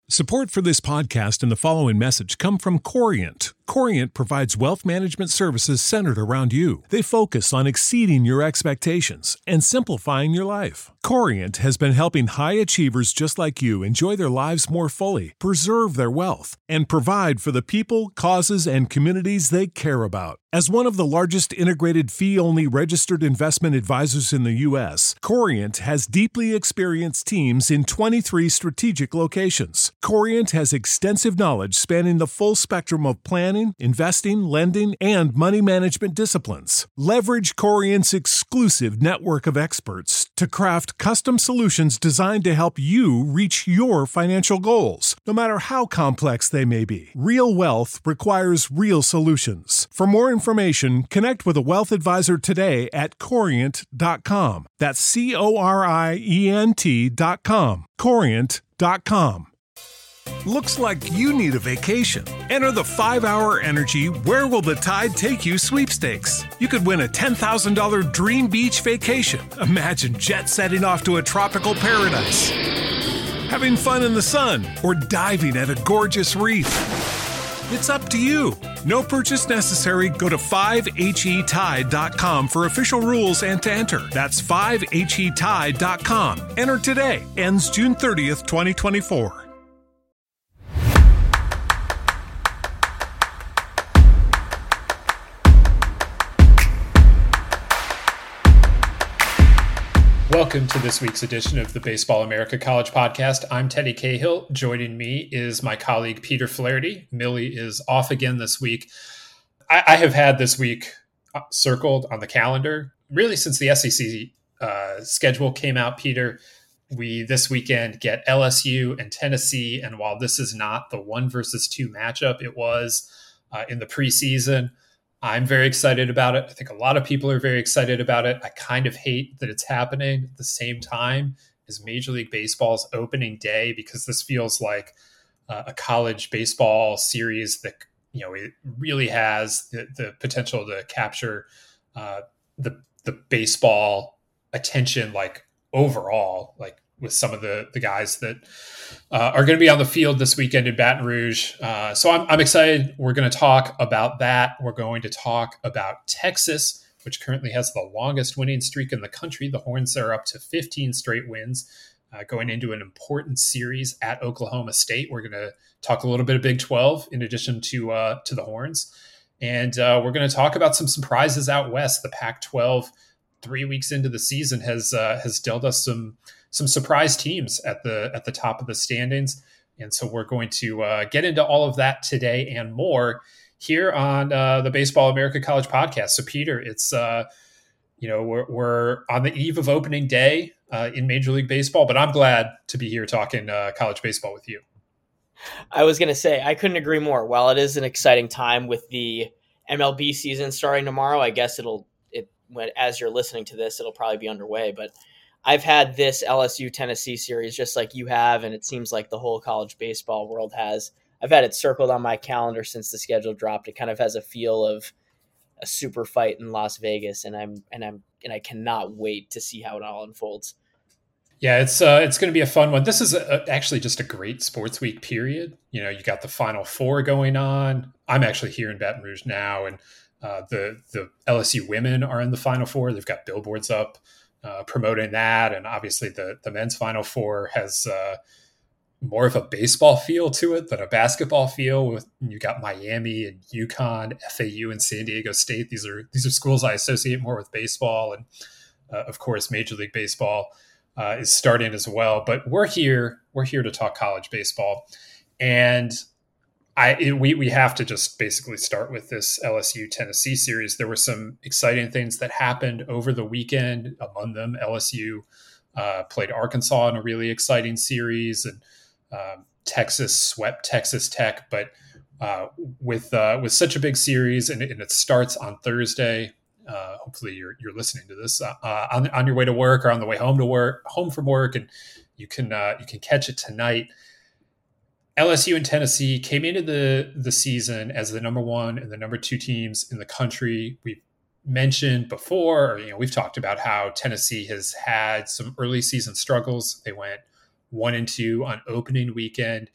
Support for this podcast and the following message come from Corient. Corient provides wealth management services centered around you. They focus on exceeding your expectations and simplifying your life. Corient has been helping high achievers just like you enjoy their lives more fully, preserve their wealth, and provide for the people, causes, and communities they care about. As one of the largest integrated fee-only registered investment advisors in the U.S., Corient has deeply experienced teams in 23 strategic locations. Corient has extensive knowledge spanning the full spectrum of planning, investing, lending, and money management disciplines. Leverage Corient's exclusive network of experts to craft custom solutions designed to help you reach your financial goals, no matter how complex they may be. Real wealth requires real solutions. For more information, connect with a wealth advisor today at Corient.com. That's Corient.com. Corient.com. Looks like you need a vacation. Enter the 5-Hour Energy Where Will the Tide Take You sweepstakes. You could win a $10,000 dream beach vacation. Imagine jet setting off to a tropical paradise, having fun in the sun, or diving at a gorgeous reef. It's up to you. No purchase necessary. Go to 5HETide.com for official rules and to enter. That's 5HETide.com. Enter today. Ends June 30th, 2024. Welcome to this week's edition of the Baseball America College Podcast. I'm Teddy Cahill. Joining me is my colleague Peter Flaherty. Millie is off again this week. I have had this week circled on the calendar really since the SEC schedule came out, Peter. We this weekend get LSU and Tennessee, and while this is not the 1 versus 2 matchup it was in the preseason, I'm very excited about it. I think a lot of people are very excited about it. I kind of hate that it's happening at the same time as Major League Baseball's opening day, because this feels like a college baseball series that, you know, it really has the potential to capture the baseball attention, like overall, like with some of the guys that are going to be on the field this weekend in Baton Rouge. So I'm excited. We're going to talk about that. We're going to talk about Texas, which currently has the longest winning streak in the country. The Horns are up to 15 straight wins, going into an important series at Oklahoma State. We're going to talk a little bit of Big 12 in addition to the Horns. And we're going to talk about some surprises out west. The Pac-12, 3 weeks into the season, has dealt us some surprise teams at the top of the standings. And so we're going to get into all of that today and more here on the Baseball America College Podcast. So Peter, it's, we're on the eve of opening day in Major League Baseball, but I'm glad to be here talking college baseball with you. I was going to say, I couldn't agree more. While it is an exciting time with the MLB season starting tomorrow, I guess as you're listening to this, it'll probably be underway, but I've had this LSU Tennessee series just like you have, and it seems like the whole college baseball world has. I've had it circled on my calendar since the schedule dropped. It kind of has a feel of a super fight in Las Vegas, and I cannot wait to see how it all unfolds. Yeah, it's going to be a fun one. This is actually just a great sports week period. You know, you got the Final Four going on. I'm actually here in Baton Rouge now, and the LSU women are in the Final Four. They've got billboards up promoting that, and obviously the men's Final Four has more of a baseball feel to it than a basketball feel. With you got Miami and UConn, FAU, and San Diego State. These are schools I associate more with baseball, and of course Major League Baseball is starting as well. But we're here to talk college baseball, and we have to just basically start with this LSU Tennessee series. There were some exciting things that happened over the weekend. Among them, LSU played Arkansas in a really exciting series, and Texas swept Texas Tech. But with such a big series, and it starts on Thursday. Hopefully, you're listening to this on your way to work or on the way home from work, and you can catch it tonight. LSU and Tennessee came into the season as the number 1 and the number 2 teams in the country. We've mentioned before, or, we've talked about how Tennessee has had some early season struggles. They went 1-2 on opening weekend,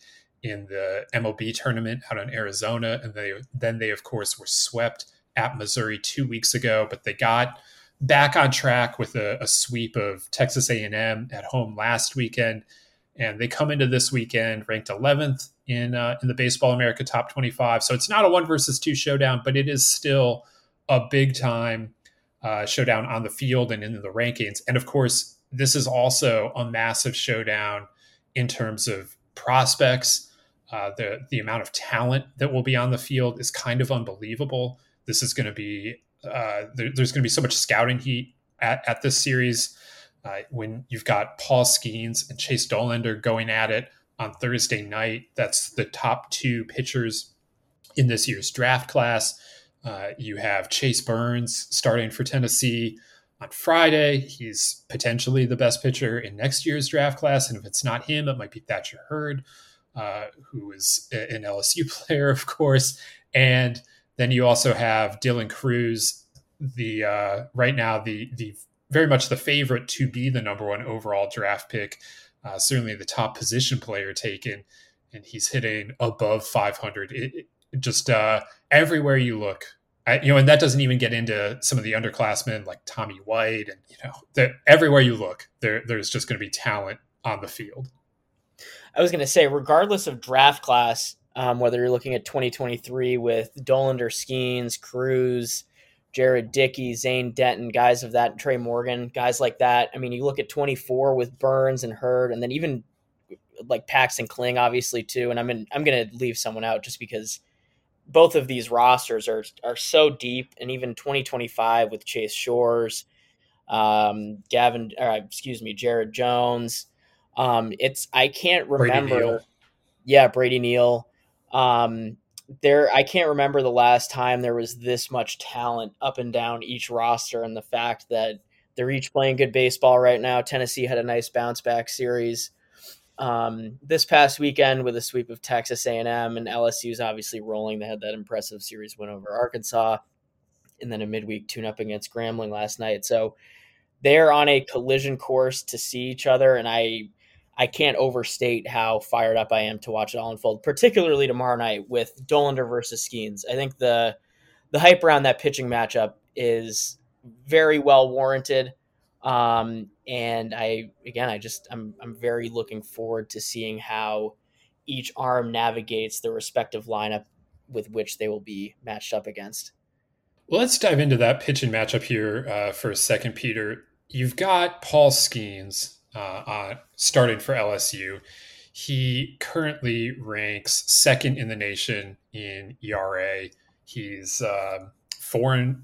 in the MLB tournament out in Arizona. And then they, of course, were swept at Missouri 2 weeks ago, but they got back on track with a sweep of Texas A&M at home last weekend. And they come into this weekend ranked 11th in the Baseball America Top 25. So it's not a 1-2 showdown, but it is still a big time showdown on the field and in the rankings. And of course, this is also a massive showdown in terms of prospects. The amount of talent that will be on the field is kind of unbelievable. This is going to be there's going to be so much scouting heat at this series. When you've got Paul Skeens and Chase Dollander going at it on Thursday night, that's the top 2 pitchers in this year's draft class. You have Chase Burns starting for Tennessee on Friday. He's potentially the best pitcher in next year's draft class. And if it's not him, it might be Thatcher Hurd, who is an LSU player, of course. And then you also have Dylan Cruz, right now the very much the favorite to be the number 1 overall draft pick, certainly the top position player taken, and he's hitting above 500. Just everywhere you look, and that doesn't even get into some of the underclassmen like Tommy White, and everywhere you look, there's just going to be talent on the field. I was going to say, regardless of draft class, whether you're looking at 2023 with Dollander, Skeens, Cruz, Jared Dickey, Zane Denton, guys of that, Trey Morgan, guys like that. I mean, you look at 24 with Burns and Hurd, and then even like Paxton Kling, obviously, too. And I'm going to leave someone out just because both of these rosters are so deep. And even 2025 with Chase Shores, Jared Jones. I can't remember. Brady Neal. I can't remember the last time there was this much talent up and down each roster, and the fact that they're each playing good baseball right now. Tennessee had a nice bounce back series this past weekend with a sweep of Texas A&M, and LSU's obviously rolling. They had that impressive series win over Arkansas, and then a midweek tune-up against Grambling last night. So they're on a collision course to see each other, and I can't overstate how fired up I am to watch it all unfold, particularly tomorrow night with Dollander versus Skeens. I think the hype around that pitching matchup is very well warranted. And I'm very looking forward to seeing how each arm navigates the respective lineup with which they will be matched up against. Well, let's dive into that pitching matchup here for a second, Peter. You've got Paul Skeens started for LSU. He currently ranks 2nd in the nation in ERA. He's 5-0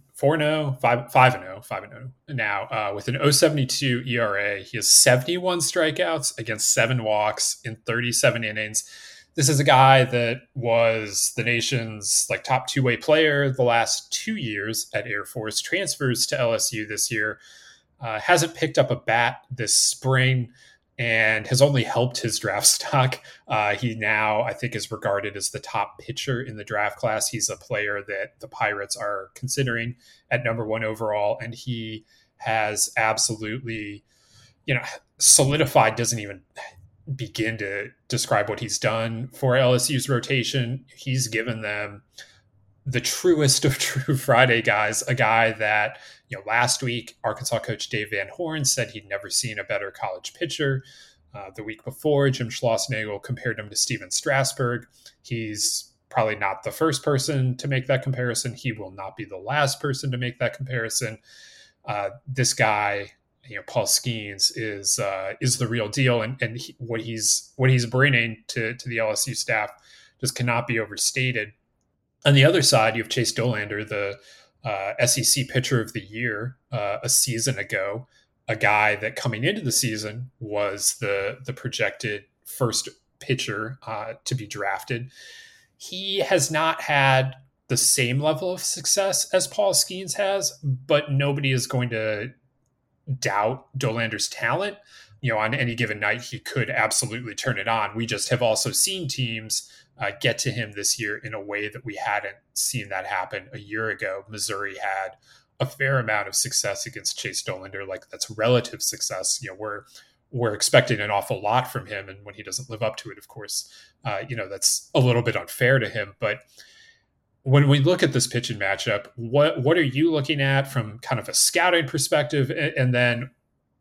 now with an 0.72 ERA. He has 71 strikeouts against 7 walks in 37 innings. This is a guy that was the nation's top 2-way player the last 2 years at Air Force, transfers to LSU this year. Hasn't picked up a bat this spring and has only helped his draft stock. He now, I think, is regarded as the top pitcher in the draft class. He's a player that the Pirates are considering at number 1 overall, and he has absolutely, solidified, doesn't even begin to describe what he's done for LSU's rotation. He's given them the truest of true Friday guys, a guy that, last week, Arkansas coach Dave Van Horn said he'd never seen a better college pitcher. The week before, Jim Schlossnagle compared him to Steven Strasburg. He's probably not the first person to make that comparison. He will not be the last person to make that comparison. This guy, Paul Skeens, is the real deal, and what he's bringing to the LSU staff just cannot be overstated. On the other side, you have Chase Dollander, the SEC Pitcher of the Year a season ago, a guy that coming into the season was the projected first pitcher to be drafted. He has not had the same level of success as Paul Skeens has, but nobody is going to doubt Dollander's talent. On any given night, he could absolutely turn it on. We just have also seen teams get to him this year in a way that we hadn't seen that happen a year ago. Missouri had a fair amount of success against Chase Dollander, that's relative success. we're expecting an awful lot from him. And when he doesn't live up to it, of course, that's a little bit unfair to him. But when we look at this pitching matchup, what are you looking at from kind of a scouting perspective? And then,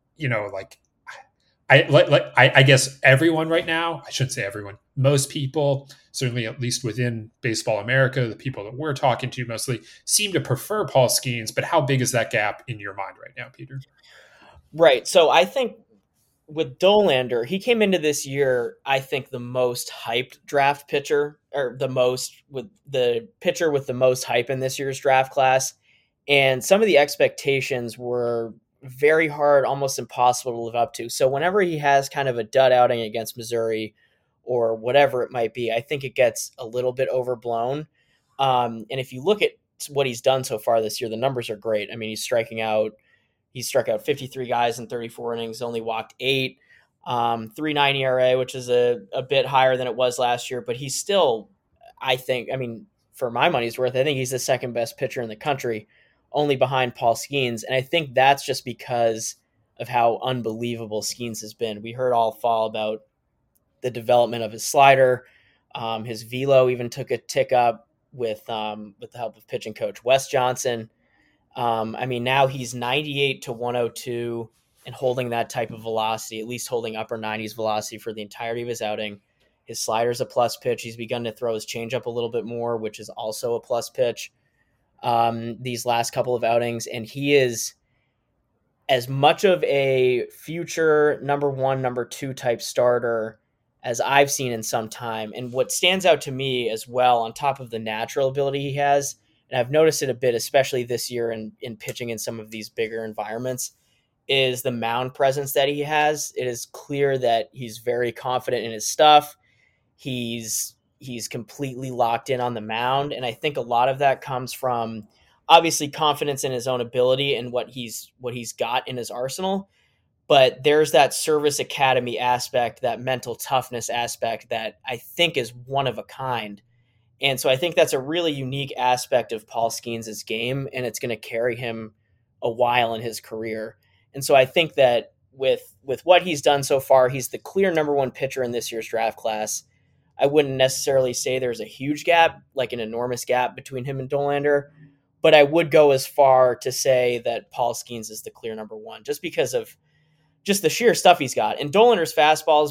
I guess everyone right now, I shouldn't say everyone, most people, certainly at least within Baseball America, the people that we're talking to mostly seem to prefer Paul Skeens. But how big is that gap in your mind right now, Peter? Right. So I think with Dollander, he came into this year, I think, the most hyped draft pitcher, or the pitcher with the most hype in this year's draft class. And some of the expectations were very hard, almost impossible to live up to. So whenever he has kind of a dud outing against Missouri or whatever it might be, I think it gets a little bit overblown. And if you look at what he's done so far this year, the numbers are great. I mean, he's struck out 53 guys in 34 innings, only walked 8, 3.9 ERA, which is a bit higher than it was last year. But he's still, for my money's worth, I think he's the second best pitcher in the country, only behind Paul Skeens. And I think that's just because of how unbelievable Skeens has been. We heard all fall about the development of his slider. His velo even took a tick up with the help of pitching coach Wes Johnson. Now he's 98 to 102 and holding that type of velocity, at least holding upper 90s velocity for the entirety of his outing. His slider's a plus pitch. He's begun to throw his changeup a little bit more, which is also a plus pitch these last couple of outings. And he is as much of a future number 1, number 2 type starter as I've seen in some time. And what stands out to me as well, on top of the natural ability he has, and I've noticed it a bit, especially this year in pitching in some of these bigger environments, is the mound presence that he has. It is clear that he's very confident in his stuff. He's completely locked in on the mound. And I think a lot of that comes from obviously confidence in his own ability and what he's got in his arsenal. But there's that service academy aspect, that mental toughness aspect that I think is one of a kind. And so I think that's a really unique aspect of Paul Skeens' game, and it's going to carry him a while in his career. And so I think that with what he's done so far, he's the clear number 1 pitcher in this year's draft class. I wouldn't necessarily say there's a huge gap, like an enormous gap between him and Dollander, but I would go as far to say that Paul Skeens is the clear number 1, just because of just the sheer stuff he's got. And Dollander's fastball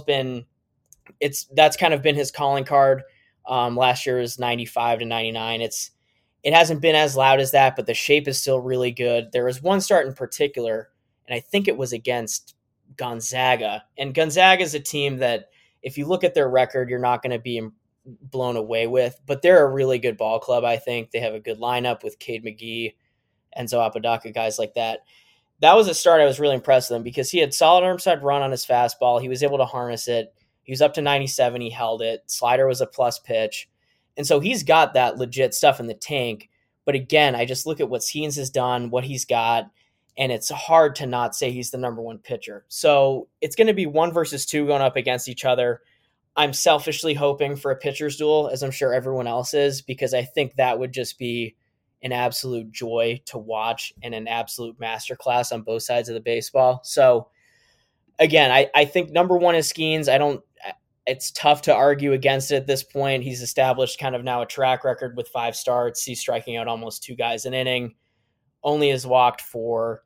that's kind of been his calling card. Last year was 95 to 99. It hasn't been as loud as that, but the shape is still really good. There was one start in particular, and I think it was against Gonzaga. And Gonzaga is a team that, if you look at their record, you're not going to be blown away with, but they're a really good ball club. I think they have a good lineup with Cade McGee, Enzo Apodaca, guys like that. That was a start I was really impressed with him because he had solid arm side run on his fastball. He was able to harness it. He was up to 97. He held it. Slider was a plus pitch. And so he's got that legit stuff in the tank. But again, I just look at what Skeens has done, what he's got, and it's hard to not say he's the number 1 pitcher. So it's going to be 1 versus 2 going up against each other. I'm selfishly hoping for a pitcher's duel, as I'm sure everyone else is, because I think that would just be an absolute joy to watch and an absolute masterclass on both sides of the baseball. So again, I think number 1 is Skeens. It's tough to argue against it at this point. He's established kind of now a track record with 5 starts. He's striking out almost 2 guys an inning, only has walked 4.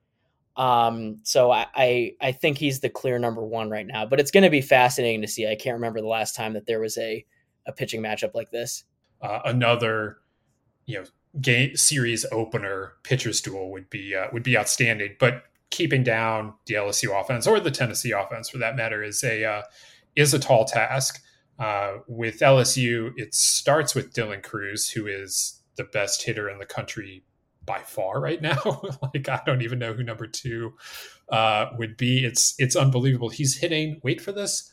So I think he's the clear number 1 right now, but it's going to be fascinating to see. I can't remember the last time that there was a pitching matchup like this. Another, game series opener pitcher's duel would be outstanding, but keeping down the LSU offense, or the Tennessee offense for that matter, is a tall task. With LSU, it starts with Dylan Crews, who is the best hitter in the country by far right now. Like, I don't even know who number 2 would be. It's unbelievable. He's hitting, wait for this,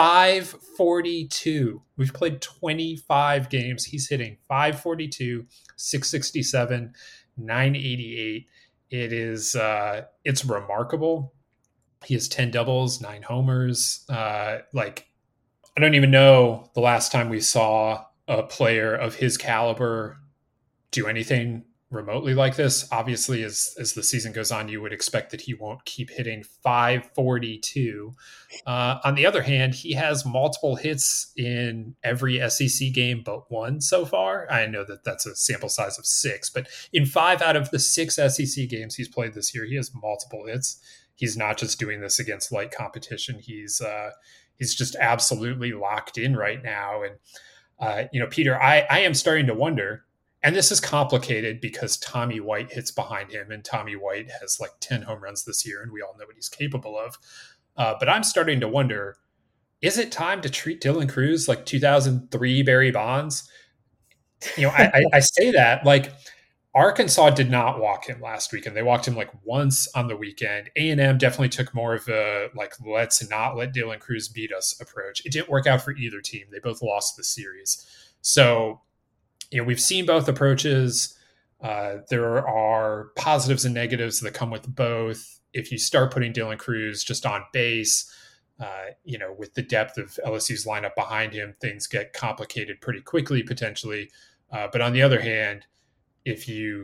542. We've played 25 games. He's hitting 542, 667, 988. It's remarkable. He has 10 doubles, 9 homers. I don't even know the last time we saw a player of his caliber do anything remotely like this. Obviously, as the season goes on, you would expect that he won't keep hitting 542. On the other hand, he has multiple hits in every SEC game but one so far. I know that that's a sample size of 6, but in 5 out of the 6 SEC games he's played this year, he has multiple hits. He's not just doing this against light competition. He's just absolutely locked in right now. And Peter, I am starting to wonder. And this is complicated because Tommy White hits behind him, and Tommy White has like 10 home runs this year, and we all know what he's capable of. But I'm starting to wonder, is it time to treat Dylan Crews like 2003 Barry Bonds? I say that, like, Arkansas did not walk him last weekend. They walked him like once on the weekend. A&M definitely took more of a, like, let's not let Dylan Crews beat us approach. It didn't work out for either team. They both lost the series. So, we've seen both approaches. There are positives and negatives that come with both. If you start putting Dylan Crews just on base, with the depth of LSU's lineup behind him, things get complicated pretty quickly, potentially. But on the other hand, if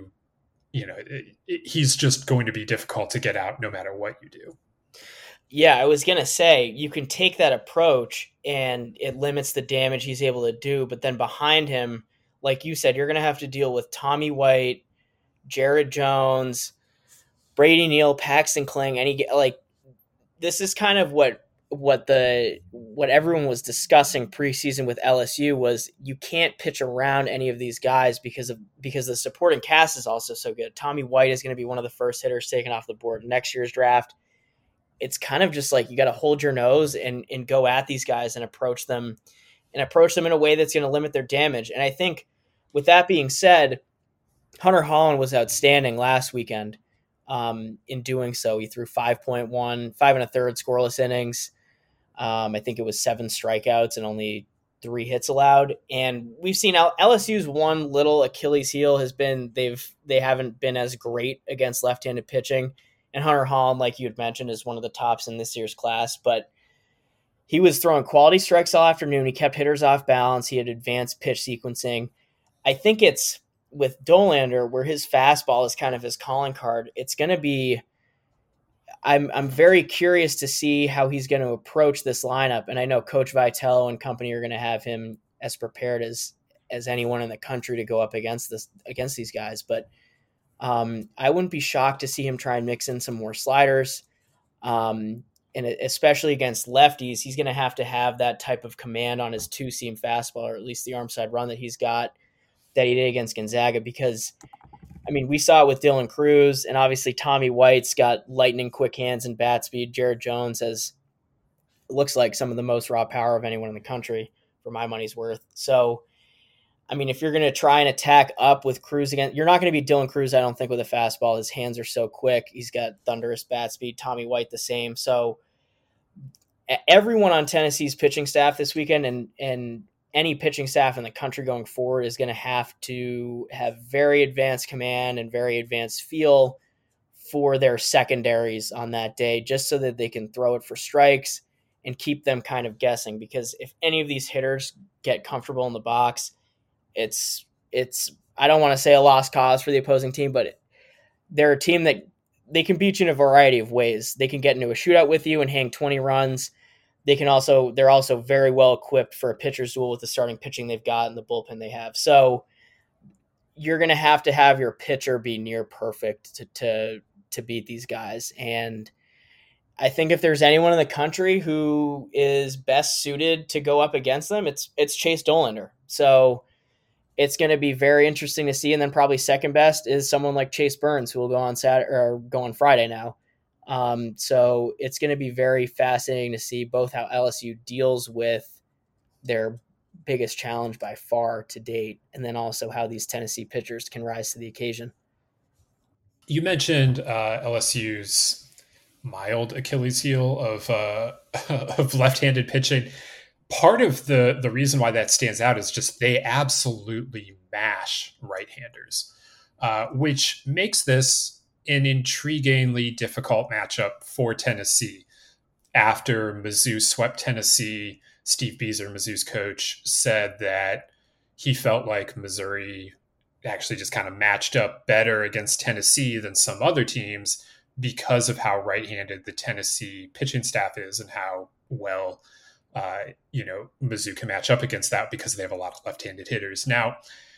he's just going to be difficult to get out no matter what you do. Yeah, I was going to say, you can take that approach and it limits the damage he's able to do. But then behind him, like you said, you're going to have to deal with Tommy White, Jared Jones, Brady Neal, Paxton Kling. This is kind of what everyone was discussing preseason with LSU was you can't pitch around any of these guys because the supporting cast is also so good. Tommy White is going to be one of the first hitters taken off the board in next year's draft. It's kind of just like you got to hold your nose and go at these guys and approach them in a way that's going to limit their damage. And I think with that being said, Hunter Hollan was outstanding last weekend in doing so. He threw 5.1, 5 1/3 scoreless innings. I think it was 7 strikeouts and only 3 hits allowed. And we've seen LSU's one little Achilles heel has been they haven't been as great against left-handed pitching. And Hunter Hollan, like you had mentioned, is one of the tops in this year's class. But he was throwing quality strikes all afternoon. He kept hitters off balance. He had advanced pitch sequencing. I think it's with Dollander where his fastball is kind of his calling card. It's going to be I'm very curious to see how he's going to approach this lineup. And I know Coach Vitello and company are going to have him as prepared as anyone in the country to go up against these guys. But I wouldn't be shocked to see him try and mix in some more sliders. And especially against lefties, he's going to have that type of command on his 2-seam fastball, or at least the arm side run that he did against Gonzaga, because we saw it with Dylan Crews, and obviously Tommy White's got lightning quick hands and bat speed. Jared Jones looks like some of the most raw power of anyone in the country, for my money's worth. So, if you're going to try and attack up with Crews again, you're not going to be Dylan Crews, I don't think, with a fastball. His hands are so quick. He's got thunderous bat speed. Tommy White the same. So everyone on Tennessee's pitching staff this weekend and any pitching staff in the country going forward is going to have very advanced command and very advanced feel for their secondaries on that day, just so that they can throw it for strikes and keep them kind of guessing. Because if any of these hitters get comfortable in the box, it's I don't want to say a lost cause for the opposing team, but they're a team that they can beat you in a variety of ways. They can get into a shootout with you and hang 20 runs. They're also very well equipped for a pitcher's duel with the starting pitching they've got and the bullpen they have. So you're going to have your pitcher be near perfect to beat these guys. And I think if there's anyone in the country who is best suited to go up against them, it's Chase Dollander. So it's going to be very interesting to see. And then probably second best is someone like Chase Burns, who will go on Saturday or go on Friday now. So it's going to be very fascinating to see both how LSU deals with their biggest challenge by far to date, and then also how these Tennessee pitchers can rise to the occasion. You mentioned LSU's mild Achilles heel of left-handed pitching. Part of the reason why that stands out is just they absolutely mash right-handers, which makes this an intriguingly difficult matchup for Tennessee. After Mizzou swept Tennessee, Steve Beazer, Mizzou's coach, said that he felt like Missouri actually just kind of matched up better against Tennessee than some other teams because of how right-handed the Tennessee pitching staff is and how well, Mizzou can match up against that because they have a lot of left-handed hitters. Now,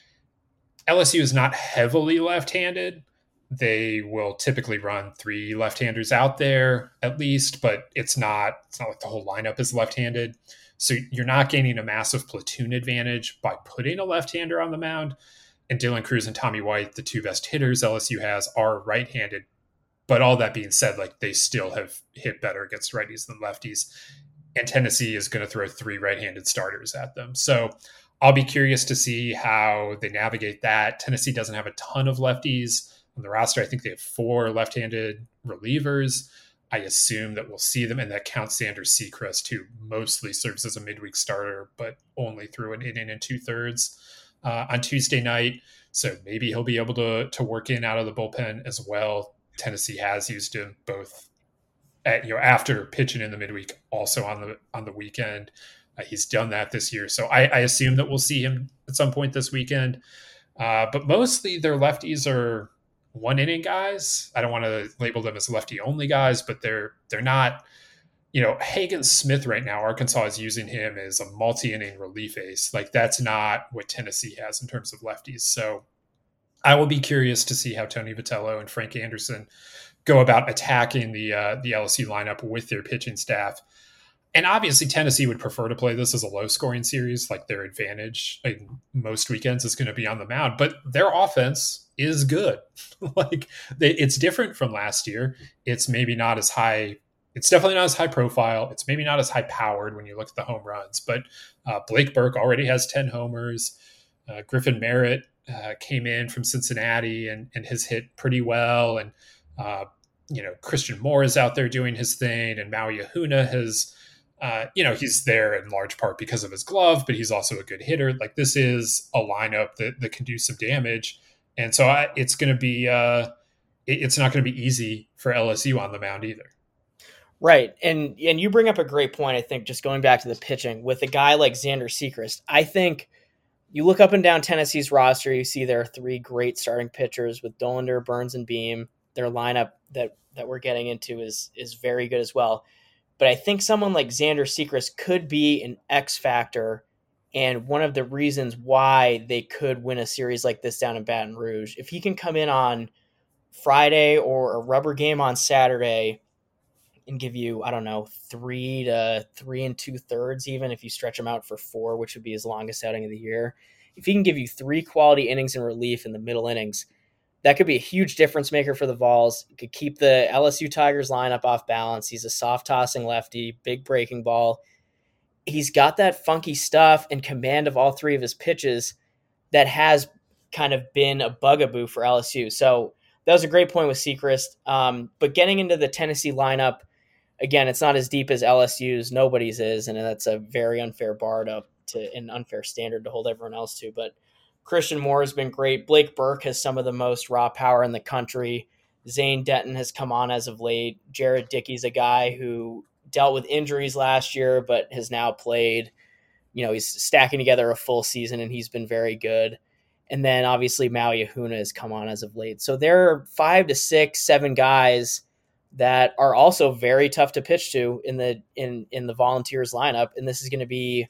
LSU is not heavily left-handed. They will typically run 3 left-handers out there at least, but it's not like the whole lineup is left-handed. So you're not gaining a massive platoon advantage by putting a left-hander on the mound. And Dylan Cruz and Tommy White, the 2 best hitters LSU has, are right-handed. But all that being said, like, they still have hit better against righties than lefties. And Tennessee is going to throw 3 right-handed starters at them. So I'll be curious to see how they navigate that. Tennessee doesn't have a ton of lefties on the roster. I think they have 4 left-handed relievers. I assume that we'll see them, and that counts Xander Sechrist, who mostly serves as a midweek starter, but only threw an inning and 2/3 on Tuesday night. So maybe he'll be able to work in out of the bullpen as well. Tennessee has used him both after pitching in the midweek, also on the weekend. He's done that this year. So I assume that we'll see him at some point this weekend. But mostly their lefties are 1-inning guys. I don't want to label them as lefty only guys, but they're not, Hagen Smith right now, Arkansas is using him as a multi-inning relief ace. Like, that's not what Tennessee has in terms of lefties. So I will be curious to see how Tony Vitello and Frank Anderson go about attacking the LSU lineup with their pitching staff. And obviously Tennessee would prefer to play this as a low-scoring series. Like, their advantage in most weekends is going to be on the mound, but their offense is good. It's different from last year. It's maybe not as high. It's definitely not as high profile. It's maybe not as high powered when you look at the home runs, but Blake Burke already has 10 homers. Griffin Merritt came in from Cincinnati and has hit pretty well. And, Christian Moore is out there doing his thing, and Maui Ahuna has, he's there in large part because of his glove, but he's also a good hitter. Like, this is a lineup that can do some damage. And so it's going to be, it's not going to be easy for LSU on the mound either. Right. And you bring up a great point. I think just going back to the pitching with a guy like Xander Sechrist, I think you look up and down Tennessee's roster, you see there are 3 great starting pitchers with Dollander, Burns, and Beam. Their lineup that we're getting into is very good as well. But I think someone like Xander Sechrist could be an X factor and one of the reasons why they could win a series like this down in Baton Rouge. If he can come in on Friday or a rubber game on Saturday and give you, 3 to 3 2/3, even if you stretch him out for 4, which would be his longest outing of the year. If he can give you 3 quality innings in relief in the middle innings, that could be a huge difference maker for the Vols. It could keep the LSU Tigers lineup off balance. He's a soft tossing lefty, big breaking ball. He's got that funky stuff and command of all 3 of his pitches that has kind of been a bugaboo for LSU. So that was a great point with Sechrist. But getting into the Tennessee lineup, again, it's not as deep as LSU's. Nobody's is, and that's a very unfair bar to an unfair standard to hold everyone else to. But Christian Moore has been great. Blake Burke has some of the most raw power in the country. Zane Denton has come on as of late. Jared Dickey's a guy who dealt with injuries last year, but has now played. He's stacking together a full season, and he's been very good. And then obviously Maui Ahuna has come on as of late. So there are 5 to 6, 7 guys that are also very tough to pitch to in the Volunteers lineup. And this is going to be,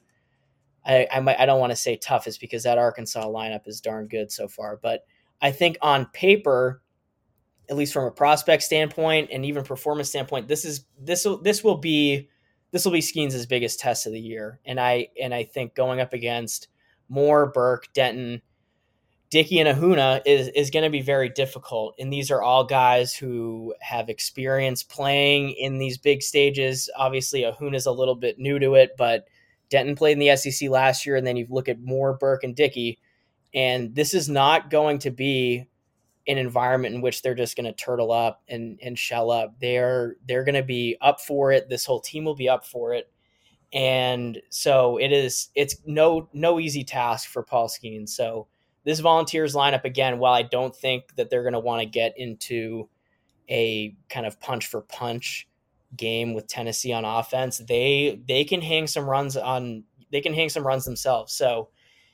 I don't want to say toughest because that Arkansas lineup is darn good so far. But I think on paper, at least from a prospect standpoint and even performance standpoint, this will be Skeens' biggest test of the year. And I think going up against Moore, Burke, Denton, Dickey, and Ahuna is going to be very difficult. And these are all guys who have experience playing in these big stages. Obviously, Ahuna's a little bit new to it, but Denton played in the SEC last year. And then you look at Moore, Burke, and Dickey. And this is not going to be an environment in which they're just going to turtle up and shell up. They're going to be up for it. This whole team will be up for it. And so it's no easy task for Paul Skeens. So this Volunteers lineup, again, while I don't think that they're going to want to get into a kind of punch for punch game with Tennessee on offense, they can hang some runs themselves. So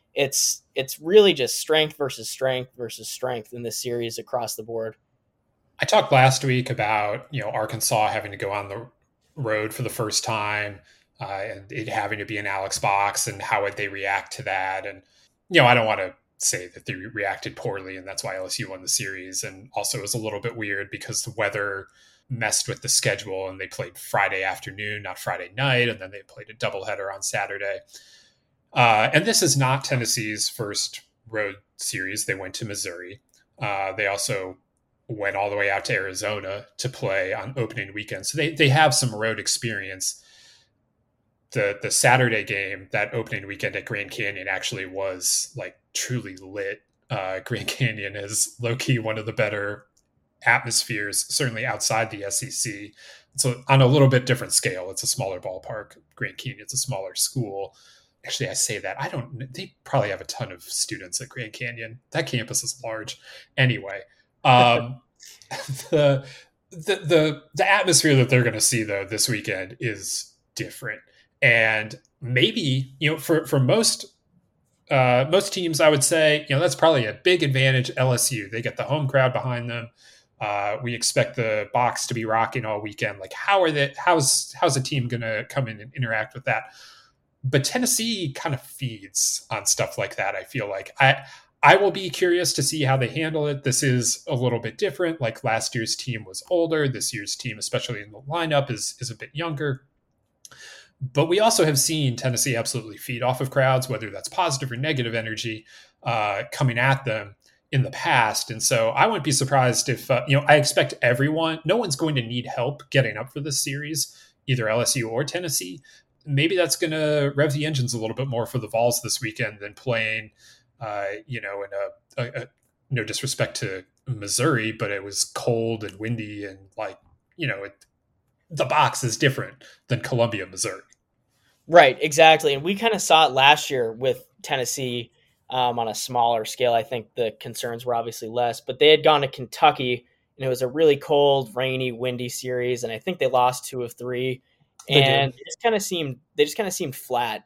it's really just strength versus strength versus strength in this series across the board. I talked last week about, Arkansas having to go on the road for the first time, and it having to be an Alex box, and how would they react to that? And, I don't want to say that they reacted poorly and that's why LSU won the series. And also it was a little bit weird because the weather messed with the schedule and they played Friday afternoon, not Friday night. And then they played a doubleheader on Saturday. And this is not Tennessee's first road series. They went to Missouri. They also went all the way out to Arizona to play on opening weekend. So they have some road experience. The Saturday game, that opening weekend at Grand Canyon, actually was like truly lit. Grand Canyon is low-key one of the better atmospheres, certainly outside the SEC. So on a little bit different scale, it's a smaller ballpark. Grand Canyon's a smaller school. Actually, I say that. They probably have a ton of students at Grand Canyon. That campus is large. Anyway, the atmosphere that they're going to see though this weekend is different. And maybe, for most teams, I would say, that's probably a big advantage. LSU, they get the home crowd behind them. We expect the box to be rocking all weekend. Like, how's a team going to come in and interact with that? But Tennessee kind of feeds on stuff like that. I feel like I will be curious to see how they handle it. This is a little bit different. Like last year's team was older. This year's team, especially in the lineup, is a bit younger. But we also have seen Tennessee absolutely feed off of crowds, whether that's positive or negative energy coming at them in the past. And so I wouldn't be surprised if, I expect no one's going to need help getting up for this series, either LSU or Tennessee. Maybe that's going to rev the engines a little bit more for the Vols this weekend than playing, in no disrespect to Missouri, but it was cold and windy and the box is different than Columbia, Missouri. Right, exactly. And we kind of saw it last year with Tennessee on a smaller scale. I think the concerns were obviously less, but they had gone to Kentucky and it was a really cold, rainy, windy series. And I think they lost 2 of 3. And they just kind of seemed flat.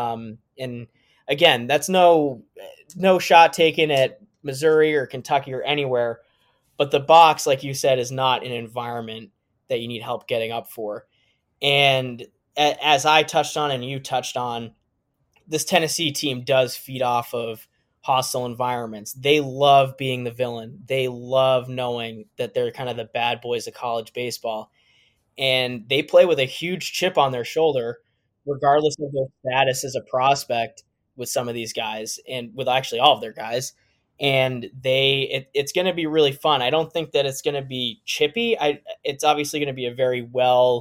And again, that's no shot taken at Missouri or Kentucky or anywhere, but the box, like you said, is not an environment that you need help getting up for. And as I touched on and you touched on, this Tennessee team does feed off of hostile environments. They love being the villain. They love knowing that they're kind of the bad boys of college baseball. And they play with a huge chip on their shoulder, regardless of their status as a prospect with some of these guys and with actually all of their guys. And it's going to be really fun. I don't think that it's going to be chippy. It's obviously going to be a very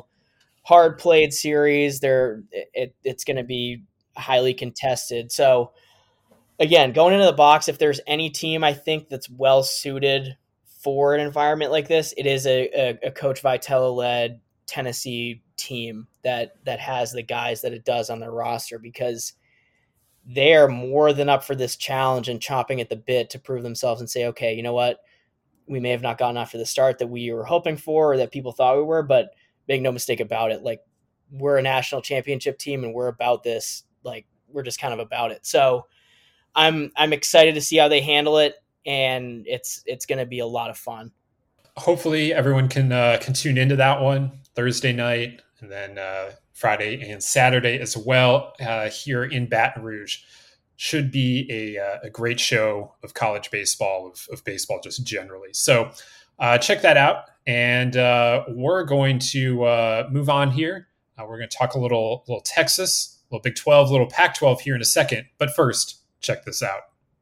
hard played series. It's going to be highly contested. So again, going into the box, if there's any team I think that's well suited for an environment like this, it is a Coach Vitello led Tennessee team that has the guys that it does on their roster, because they are more than up for this challenge and chomping at the bit to prove themselves and say, okay, you know what? We may have not gotten off to the start that we were hoping for or that people thought we were, but make no mistake about it. Like, we're a national championship team and we're about this. Like, we're just kind of about it. So I'm excited to see how they handle it. And it's going to be a lot of fun. Hopefully everyone can tune into that one Thursday night and then Friday and Saturday as well here in Baton Rouge. Should be a great show of college baseball, of baseball just generally. So check that out. And we're going to move on here. We're going to talk a little Texas, a little Big 12, a little Pac-12 here in a second. But first, check this out.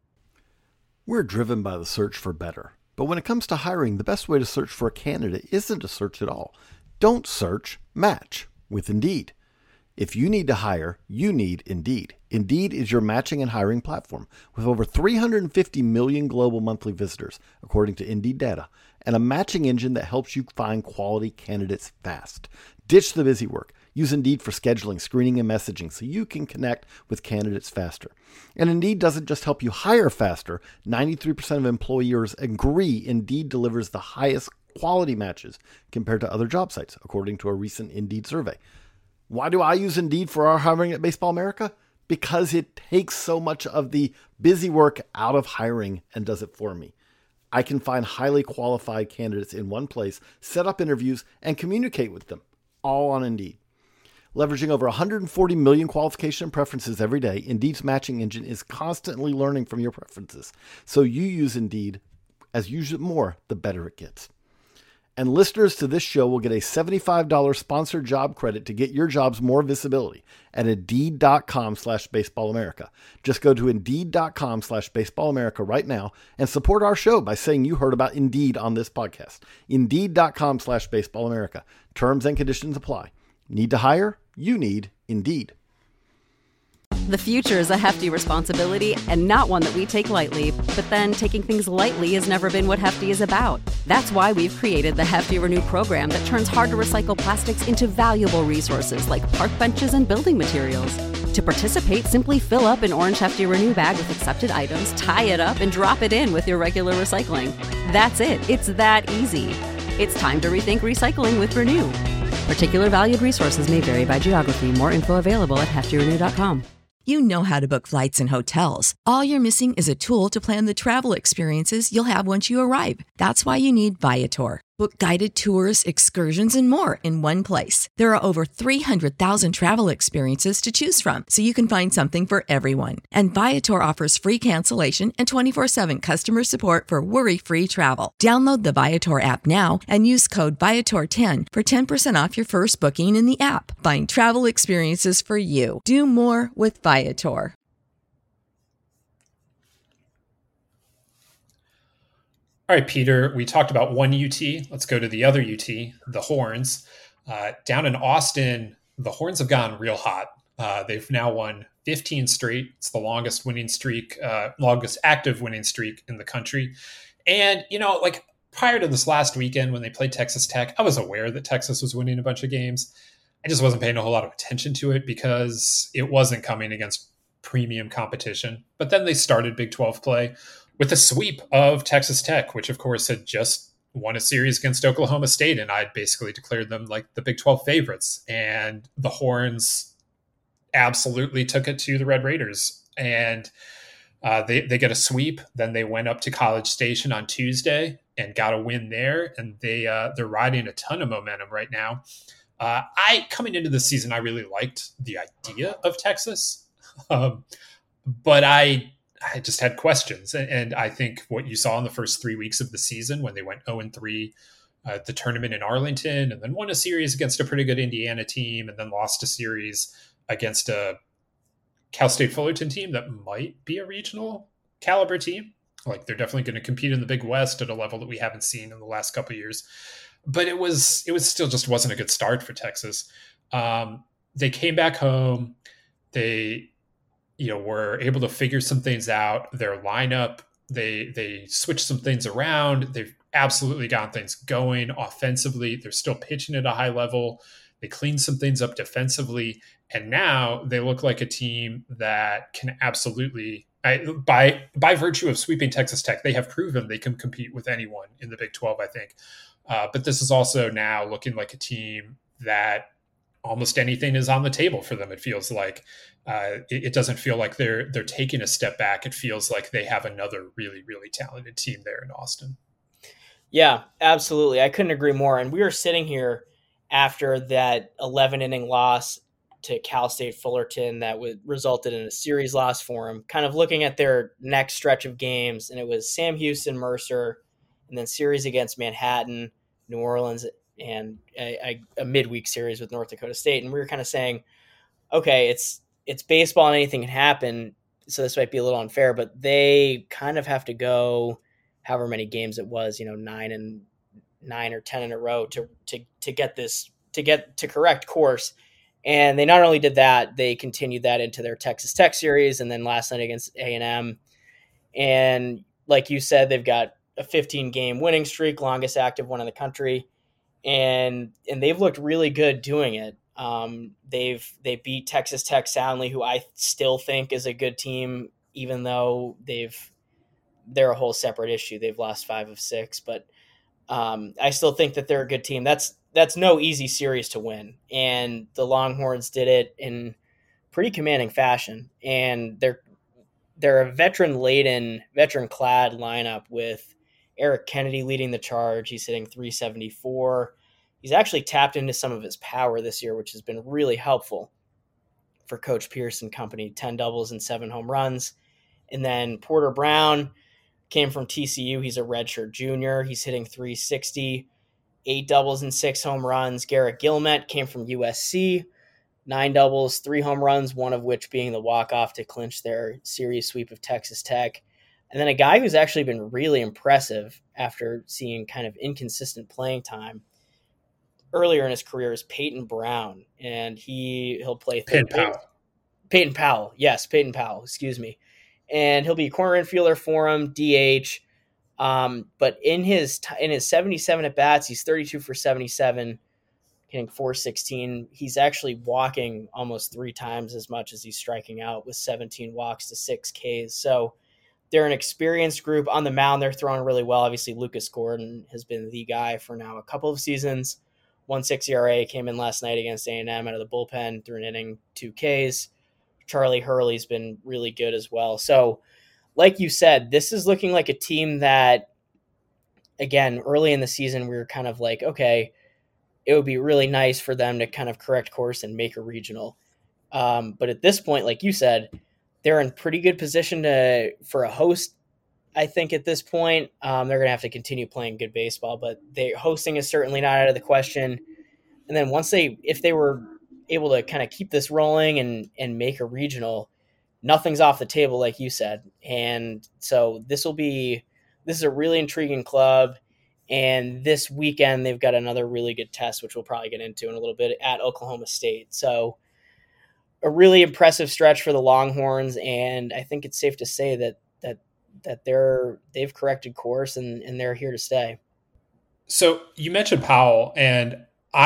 We're driven by the search for better. But when it comes to hiring, the best way to search for a candidate isn't to search at all. Don't search, match with Indeed. If you need to hire, you need Indeed. Indeed is your matching and hiring platform with over 350 million global monthly visitors, according to Indeed data, and a matching engine that helps you find quality candidates fast. Ditch the busy work. Use Indeed for scheduling, screening, and messaging so you can connect with candidates faster. And Indeed doesn't just help you hire faster. 93% of employers agree Indeed delivers the highest quality matches compared to other job sites, according to a recent Indeed survey. Why do I use Indeed for our hiring at Baseball America? because it takes so much of the busy work out of hiring and does it for me. I can find highly qualified candidates in one place, set up interviews, and communicate with them, all on Indeed. Leveraging over 140 million qualification preferences every day, Indeed's matching engine is constantly learning from your preferences. So you use Indeed. As you use it more, the better it gets. And listeners to this show will get a $75 sponsored job credit to get your jobs more visibility at Indeed.com/BaseballAmerica. Just go to Indeed.com/BaseballAmerica right now and support our show by saying you heard about Indeed on this podcast. Indeed.com/BaseballAmerica. Terms and conditions apply. Need to hire? You need Indeed. The future is a hefty responsibility and not one that we take lightly. But then taking things lightly has never been what Hefty is about. That's why we've created the Hefty Renew program that turns hard to recycle plastics into valuable resources like park benches and building materials. To participate, simply fill up an orange Hefty Renew bag with accepted items, tie it up, and drop it in with your regular recycling. That's it. It's that easy. It's time to rethink recycling with Renew. Particular valued resources may vary by geography. More info available at heftyrenew.com. You know how to book flights and hotels. All you're missing is a tool to plan the travel experiences you'll have once you arrive. That's why you need Viator. Book guided tours, excursions, and more in one place. There are over 300,000 travel experiences to choose from, so you can find something for everyone. And Viator offers free cancellation and 24/7 customer support for worry-free travel. Download the Viator app now and use code Viator10 for 10% off your first booking in the app. Find travel experiences for you. Do more with Viator. All right, Peter, we talked about one UT. Let's go to the other UT, the Horns. Down in Austin, the Horns have gone real hot. They've now won 15 straight. It's the longest winning streak, longest active winning streak in the country. And, like prior to this last weekend when they played Texas Tech, I was aware that Texas was winning a bunch of games. I just wasn't paying a whole lot of attention to it because it wasn't coming against premium competition. But then they started Big 12 play with a sweep of Texas Tech, which of course had just won a series against Oklahoma State. And I'd basically declared them like the Big 12 favorites. And the Horns absolutely took it to the Red Raiders. And they get a sweep. Then they went up to College Station on Tuesday and got a win there. And they're riding a ton of momentum right now. Coming into the season, I really liked the idea of Texas. But I just had questions. And I think what you saw in the first 3 weeks of the season when they went 0-3, the tournament in Arlington, and then won a series against a pretty good Indiana team, and then lost a series against a Cal State Fullerton team that might be a regional caliber team. Like they're definitely going to compete in the Big West at a level that we haven't seen in the last couple of years. But it was still just wasn't a good start for Texas. They came back home. They were able to figure some things out. Their lineup, they switched some things around. They've absolutely gotten things going offensively. They're still pitching at a high level. They cleaned some things up defensively. And now they look like a team that can absolutely, by virtue of sweeping Texas Tech, they have proven they can compete with anyone in the Big 12, I think. But this is also now looking like a team that almost anything is on the table for them. It feels like it doesn't feel like they're taking a step back. It feels like they have another really, really talented team there in Austin. Yeah, absolutely. I couldn't agree more. And we were sitting here after that 11-inning loss to Cal State Fullerton that resulted in a series loss for them, kind of looking at their next stretch of games. And it was Sam Houston, Mercer, and then series against Manhattan, New Orleans, and a midweek series with North Dakota State. And we were kind of saying, okay, it's baseball and anything can happen, so this might be a little unfair, but they kind of have to go however many games it was, 9 or 10 in a row to get to correct course. And they not only did that, they continued that into their Texas Tech series and then last night against A&M. And like you said, they've got a 15-game winning streak, longest active one in the country. And they've looked really good doing it. They beat Texas Tech soundly, who I still think is a good team, even though they're a whole separate issue. They've lost 5 of 6, but I still think that they're a good team. That's no easy series to win. And the Longhorns did it in pretty commanding fashion. And they're a veteran-clad lineup with Eric Kennedy leading the charge. He's hitting 374. He's actually tapped into some of his power this year, which has been really helpful for Coach Pierce and company. 10 doubles and 7 home runs. And then Porter Brown came from TCU. He's a redshirt junior. He's hitting 360, 8 doubles and 6 home runs. Garrett Gilmet came from USC, 9 doubles, 3 home runs, one of which being the walk-off to clinch their series sweep of Texas Tech. And then a guy who's actually been really impressive after seeing kind of inconsistent playing time earlier in his career is Peyton Brown. And he'll play Peyton Powell. Peyton Powell. Yes, Peyton Powell. Excuse me. And he'll be a corner infielder for him, DH. But in his 77 at bats, he's 32 for 77, hitting 416. He's actually walking almost 3 times as much as he's striking out, with 17 walks to 6 Ks. So they're an experienced group. On the mound, they're throwing really well. Obviously, Lucas Gordon has been the guy for now a couple of seasons. 1.6 ERA, came in last night against A&M out of the bullpen, threw an inning, 2 Ks. Charlie Hurley's been really good as well. So, like you said, this is looking like a team that, again, early in the season, we were kind of like, okay, it would be really nice for them to kind of correct course and make a regional. But at this point, like you said, they're in pretty good position for a host. I think at this point, they're going to have to continue playing good baseball, but hosting is certainly not out of the question. And then if they were able to kind of keep this rolling and make a regional, nothing's off the table, like you said. And so this is a really intriguing club. And this weekend, they've got another really good test, which we'll probably get into in a little bit, at Oklahoma State. So a really impressive stretch for the Longhorns. And I think it's safe to say that they've corrected course and they're here to stay. So you mentioned Powell, and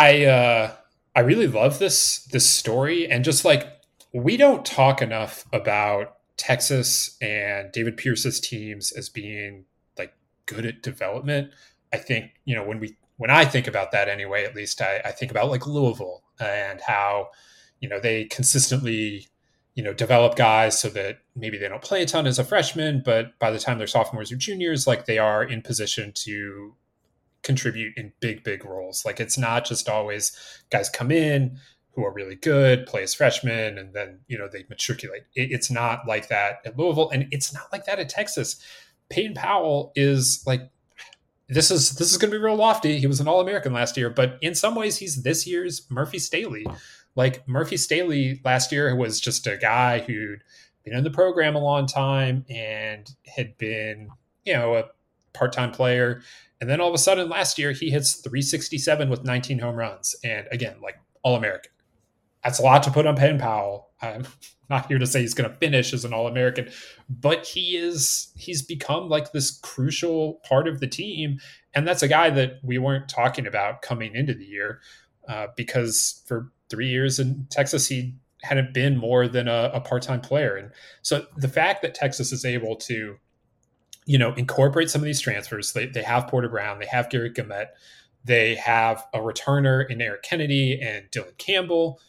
I really love this story. And just like, we don't talk enough about Texas and David Pierce's teams as being like good at development. I think, when I think about that anyway, at least I think about like Louisville and how, they consistently, develop guys so that maybe they don't play a ton as a freshman, but by the time they're sophomores or juniors, like they are in position to contribute in big roles. Like, it's not just always guys come in who are really good, play as freshmen, and then, they matriculate. It's not like that at Louisville, and it's not like that at Texas. Peyton Powell is like, this is going to be real lofty. He was an All-American last year, but in some ways he's this year's Murphy Staley. Like, Murphy Staley last year was just a guy who'd been in the program a long time and had been, a part-time player. And then all of a sudden last year he hits 367 with 19 home runs. And again, like, All-American. That's a lot to put on Peyton Powell. I'm not here to say he's going to finish as an All-American, but he's become like this crucial part of the team. And that's a guy that we weren't talking about coming into the year because for 3 years in Texas, he hadn't been more than a part-time player. And so the fact that Texas is able to, incorporate some of these transfers, they have Porter Brown, they have Garrett Gilmet, they have a returner in Eric Kennedy and Dylan Campbell,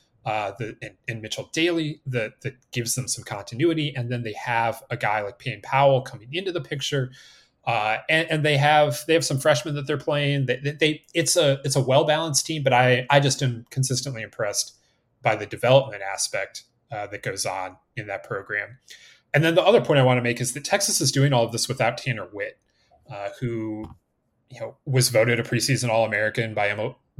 and Mitchell Daly that gives them some continuity. And then they have a guy like Peyton Powell coming into the picture. And they have some freshmen that they're playing. It's a well-balanced team, but I just am consistently impressed by the development aspect that goes on in that program. And then the other point I want to make is that Texas is doing all of this without Tanner Witt, who was voted a preseason All-American by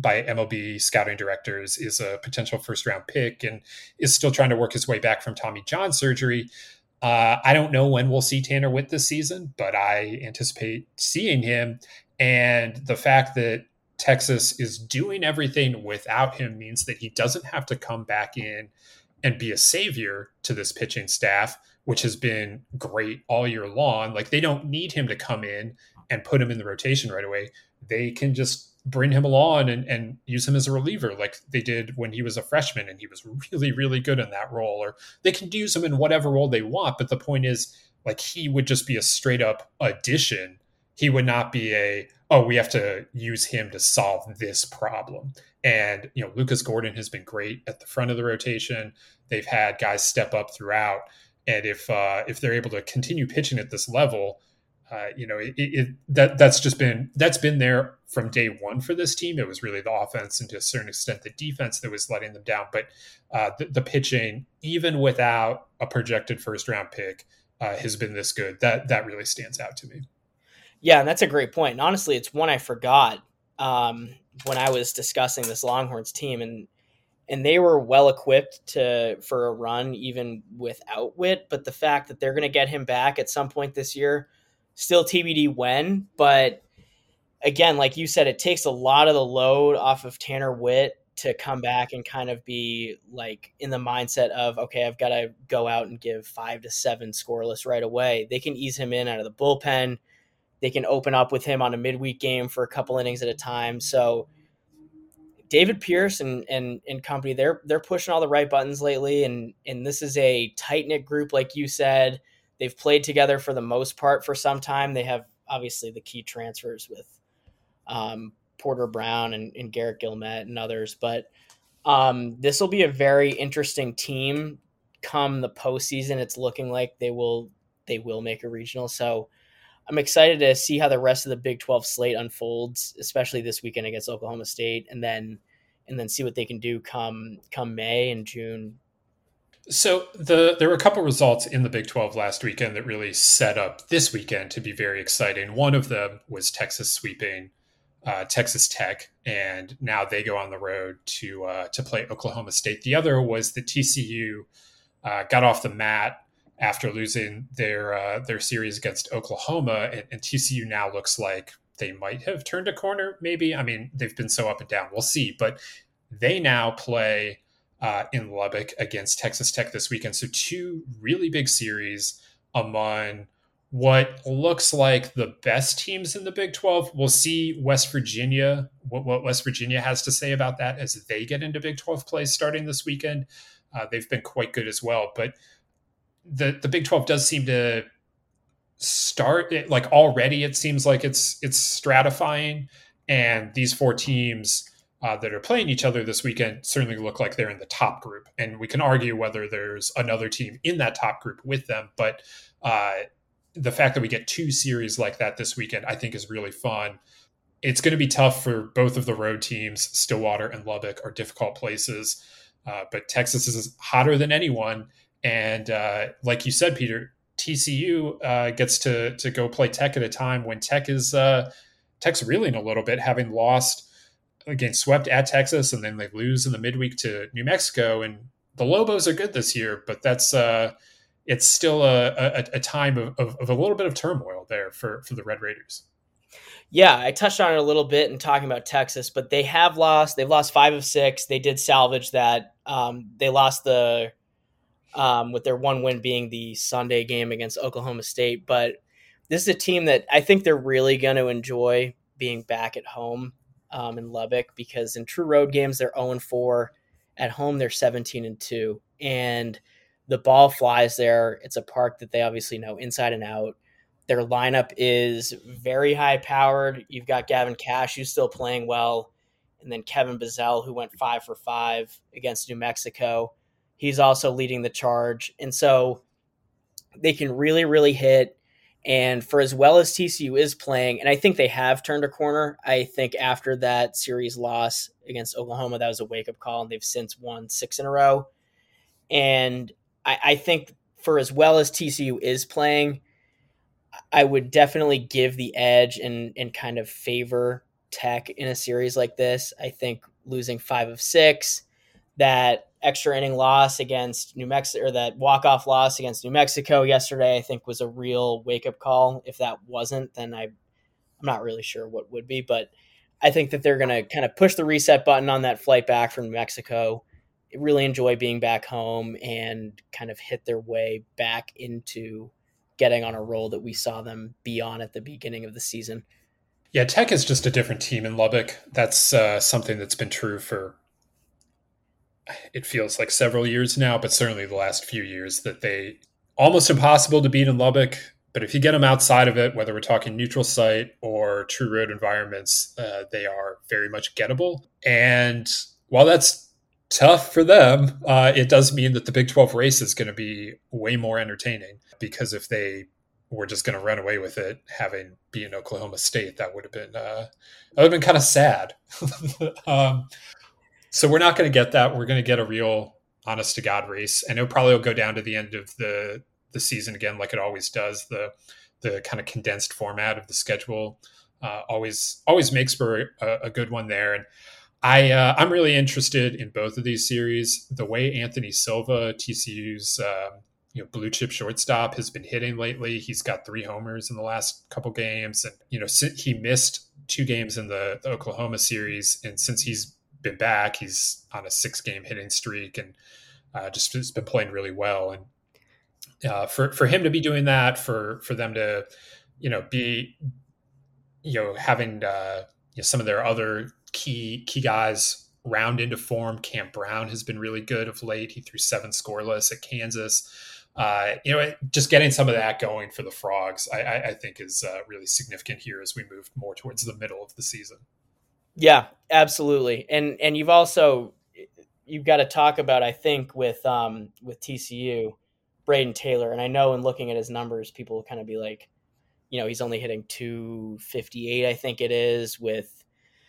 MLB scouting directors, is a potential first-round pick, and is still trying to work his way back from Tommy John surgery. I don't know when we'll see Tanner Witt this season, but I anticipate seeing him. And the fact that Texas is doing everything without him means that he doesn't have to come back in and be a savior to this pitching staff, which has been great all year long. Like, they don't need him to come in and put him in the rotation right away. They can just bring him along and use him as a reliever like they did when he was a freshman, and he was really, really good in that role. Or they can use him in whatever role they want. But the point is, like, he would just be a straight up addition. He would not be oh, we have to use him to solve this problem. And, Lucas Gordon has been great at the front of the rotation. They've had guys step up throughout. And if they're able to continue pitching at this level, that's been there from day one for this team. It was really the offense and to a certain extent the defense that was letting them down. But the pitching, even without a projected first round pick, has been this good. That really stands out to me. Yeah, and that's a great point. And honestly, it's one I forgot when I was discussing this Longhorns team, and they were well equipped for a run even without Witt. But the fact that they're going to get him back at some point this year, still TBD when. But again, like you said, it takes a lot of the load off of Tanner Witt to come back and kind of be like in the mindset of, okay, I've got to go out and give 5 to 7 scoreless right away. They can ease him in out of the bullpen. They can open up with him on a midweek game for a couple innings at a time. So David Pierce and company, they're pushing all the right buttons lately. And this is a tight-knit group, like you said. They've played together for the most part for some time. They have obviously the key transfers with Porter Brown and Garrett Gilmet and others. But this will be a very interesting team come the postseason. It's looking like they will make a regional. So I'm excited to see how the rest of the Big 12 slate unfolds, especially this weekend against Oklahoma State, and then see what they can do come May and June. So there were a couple results in the Big 12 last weekend that really set up this weekend to be very exciting. One of them was Texas sweeping Texas Tech, and now they go on the road to play Oklahoma State. The other was that TCU got off the mat after losing their series against Oklahoma, and TCU now looks like they might have turned a corner, maybe. I mean, they've been so up and down. We'll see. But they now play in Lubbock against Texas Tech this weekend. So 2 really big series among what looks like the best teams in the Big 12. We'll see West Virginia, what West Virginia has to say about that as they get into Big 12 play starting this weekend. They've been quite good as well. But the Big 12 does seem to start it, like already it seems like it's stratifying, and these 4 teams that are playing each other this weekend certainly look like they're in the top group, and we can argue whether there's another team in that top group with them, but the fact that we get 2 series like that this weekend I think is really fun. It's going to be tough for both of the road teams. Stillwater and Lubbock are difficult places, but Texas is hotter than anyone. And like you said, Peter, TCU gets to go play Tech at a time when Tech's reeling a little bit, having lost, again, swept at Texas, and then they lose in the midweek to New Mexico. And the Lobos are good this year, but that's it's still a time of a little bit of turmoil there for the Red Raiders. Yeah, I touched on it a little bit in talking about Texas, but they have lost. They've lost 5 of 6. They did salvage that. They lost with their one win being the Sunday game against Oklahoma State. But this is a team that I think they're really going to enjoy being back at home in Lubbock, because in true road games, they're 0-4. At home, they're 17-2. And the ball flies there. It's a park that they obviously know inside and out. Their lineup is very high powered. You've got Gavin Cash, who's still playing well. And then Kevin Bazell, who went 5 for 5 against New Mexico. He's also leading the charge. And so they can really, really hit. And for as well as TCU is playing, and I think they have turned a corner. I think after that series loss against Oklahoma, that was a wake-up call, and they've since won 6 in a row. And I think for as well as TCU is playing, I would definitely give the edge and kind of favor Tech in a series like this. I think losing 5 of 6, that extra inning loss against New Mexico, or that walk-off loss against New Mexico yesterday, I think was a real wake-up call. If that wasn't, then I'm not really sure what would be, but I think that they're going to kind of push the reset button on that flight back from New Mexico, really enjoy being back home, and kind of hit their way back into getting on a roll that we saw them be on at the beginning of the season. Yeah, Tech is just a different team in Lubbock. That's something that's been true for, it feels like several years now, but certainly the last few years, that they almost impossible to beat in Lubbock, But if you get them outside of it, whether we're talking neutral site or true road environments, they are very much gettable. And while that's tough for them, it does mean that the Big 12 race is going to be way more entertaining, because if they were just going to run away with it, having beaten Oklahoma State, that would have been kind of sad. So we're not going to get that. We're going to get a real honest to God race, and it probably will go down to the end of the season again, like it always does. The kind of condensed format of the schedule always makes for a good one there. And I'm really interested in both of these series. The way Anthony Silva, TCU's blue chip shortstop, has been hitting lately. He's got 3 homers in the last couple games, and he missed 2 games in the Oklahoma series, and since he's been back, he's on a 6-game hitting streak, and just has been playing really well. And for him to be doing that, for them to be having some of their other key guys round into form. Cam Brown has been really good of late. He threw 7 scoreless at Kansas. Just getting some of that going for the Frogs, I think is really significant here as we move more towards the middle of the season. Yeah, absolutely. And you've got to talk about, I think, with TCU, Braden Taylor. And I know in looking at his numbers, people will kind of be like, he's only hitting .258, I think it is, with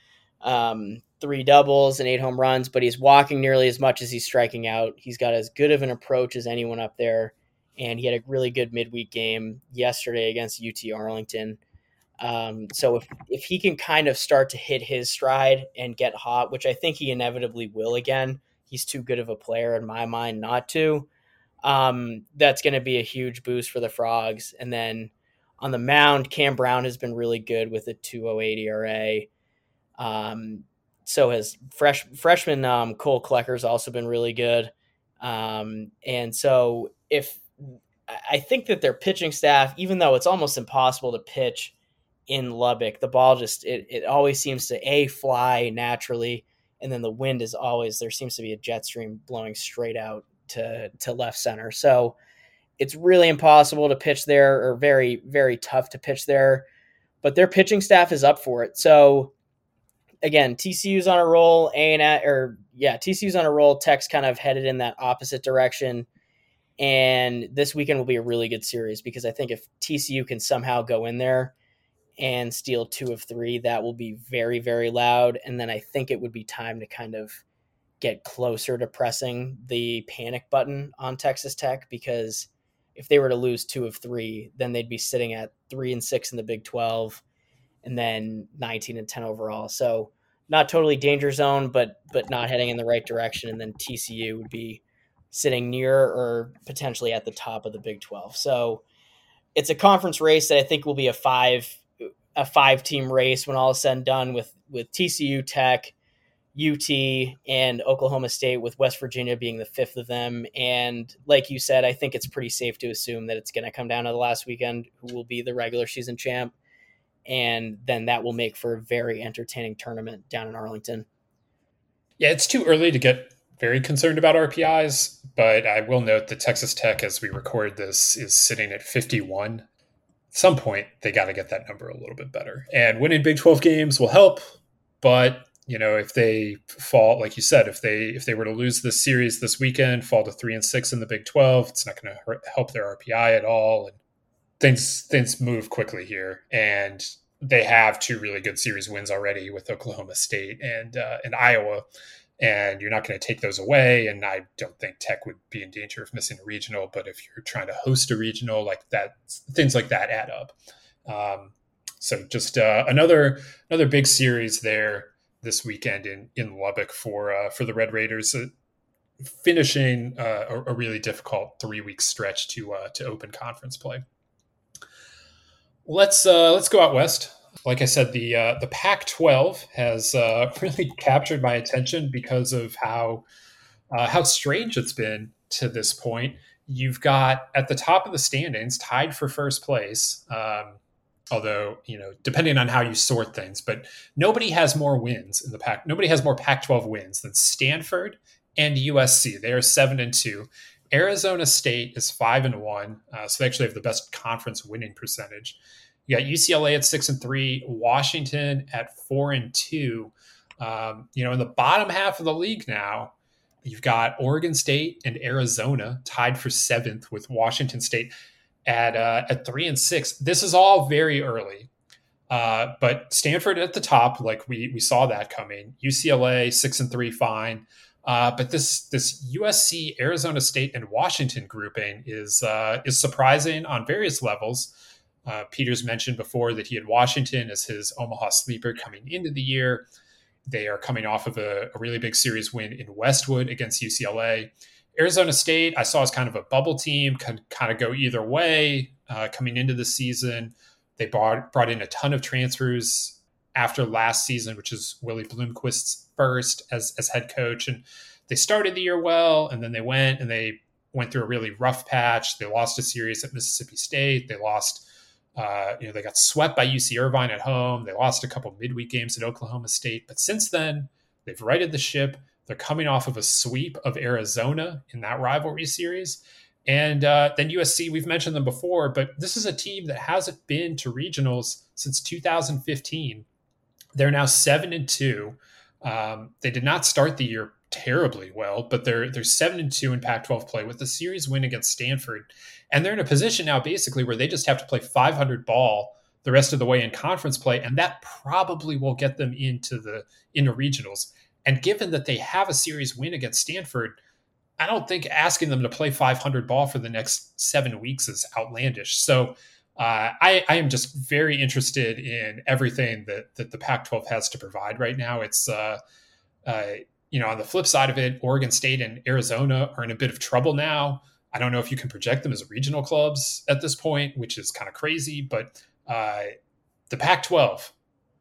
3 doubles and 8 home runs, but he's walking nearly as much as he's striking out. He's got as good of an approach as anyone up there. And he had a really good midweek game yesterday against UT Arlington. So if he can kind of start to hit his stride and get hot, which I think he inevitably will again, he's too good of a player in my mind not to, that's going to be a huge boost for the Frogs. And then on the mound, Cam Brown has been really good with a 2.08 ERA. So has freshman Cole Klecker's also been really good. And so I think that their pitching staff, even though it's almost impossible to pitch in Lubbock, the ball just it always seems to fly naturally, and then the wind is always, there seems to be a jet stream blowing straight out to left center. So it's really impossible to pitch there, or very, very tough to pitch there, but their pitching staff is up for it. So again, TCU's on a roll, TCU's on a roll. Tech's kind of headed in that opposite direction. And this weekend will be a really good series, because I think if TCU can somehow go in there and steal 2 of 3, that will be very, very loud. And then I think it would be time to kind of get closer to pressing the panic button on Texas Tech, because if they were to lose 2 of 3, then they'd be sitting at 3-6 in the Big 12 and then 19-10 overall. So not totally danger zone, but not heading in the right direction. And then TCU would be sitting near or potentially at the top of the Big 12. So it's a conference race that I think will be a 5-team race when all is said and done, with TCU, Tech, UT, and Oklahoma State, with West Virginia being the 5th of them. And like you said, I think it's pretty safe to assume that it's going to come down to the last weekend, who will be the regular season champ. And then that will make for a very entertaining tournament down in Arlington. Yeah, it's too early to get very concerned about RPIs, but I will note that Texas Tech, as we record this, is sitting at 51. At some point, they got to get that number a little bit better. And winning Big 12 games will help, but if they fall, like you said, if they were to lose this series this weekend, fall to 3-6 in the Big 12, it's not going to help their RPI at all. And things move quickly here, and they have 2 really good series wins already with Oklahoma State and Iowa, and you're not going to take those away. And I don't think Tech would be in danger of missing a regional, but if you're trying to host a regional like that, things like that add up. So just another big series there this weekend in Lubbock for the Red Raiders, finishing a really difficult 3-week stretch to open conference play. Let's go out west. Like I said, the Pac-12 has really captured my attention because of how strange it's been to this point. You've got at the top of the standings, tied for first place, although depending on how you sort things, but nobody has more wins in the Pac. Nobody has more Pac-12 wins than Stanford and USC. They are 7-2. Arizona State is 5-1, so they actually have the best conference winning percentage. You got UCLA at 6-3, Washington at 4-2. In the bottom half of the league now, you've got Oregon State and Arizona tied for 7th with Washington State at 3-6. This is all very early, but Stanford at the top, like we saw that coming. UCLA 6-3, fine. But this USC, Arizona State, and Washington grouping is surprising on various levels. Peter's mentioned before that he had Washington as his Omaha sleeper coming into the year. They are coming off of a really big series win in Westwood against UCLA. Arizona State, I saw as kind of a bubble team, could kind of go either way coming into the season. They brought in a ton of transfers after last season, which is Willie Bloomquist's first as head coach. And they started the year well, and then they went through a really rough patch. They lost a series at Mississippi State. They lost, they got swept by UC Irvine at home. They lost a couple midweek games at Oklahoma State. But since then, they've righted the ship. They're coming off of a sweep of Arizona in that rivalry series. And then USC, we've mentioned them before, but this is a team that hasn't been to regionals since 2015. They're now 7-2. They did not start the year terribly well, but they're 7-2 in Pac-12 play with the series win against Stanford. And they're in a position now basically where they just have to play 500 ball the rest of the way in conference play. And that probably will get them into regionals. And given that they have a series win against Stanford, I don't think asking them to play 500 ball for the next 7 weeks is outlandish. So I am just very interested in everything that the Pac-12 has to provide right now. It's, on the flip side of it, Oregon State and Arizona are in a bit of trouble now. I don't know if you can project them as regional clubs at this point, which is kind of crazy, but the Pac-12,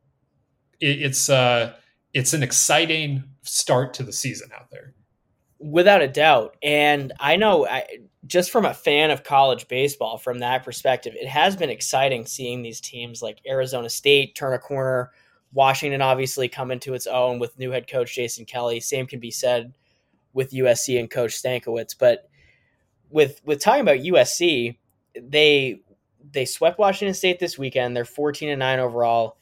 it's an exciting start to the season out there. Without a doubt. And I know just from a fan of college baseball, from that perspective, it has been exciting seeing these teams like Arizona State turn a corner, Washington obviously come into its own with new head coach Jason Kelly. Same can be said with USC and Coach Stankiewicz. But with talking about USC, they swept Washington State this weekend. They're 14-9 overall.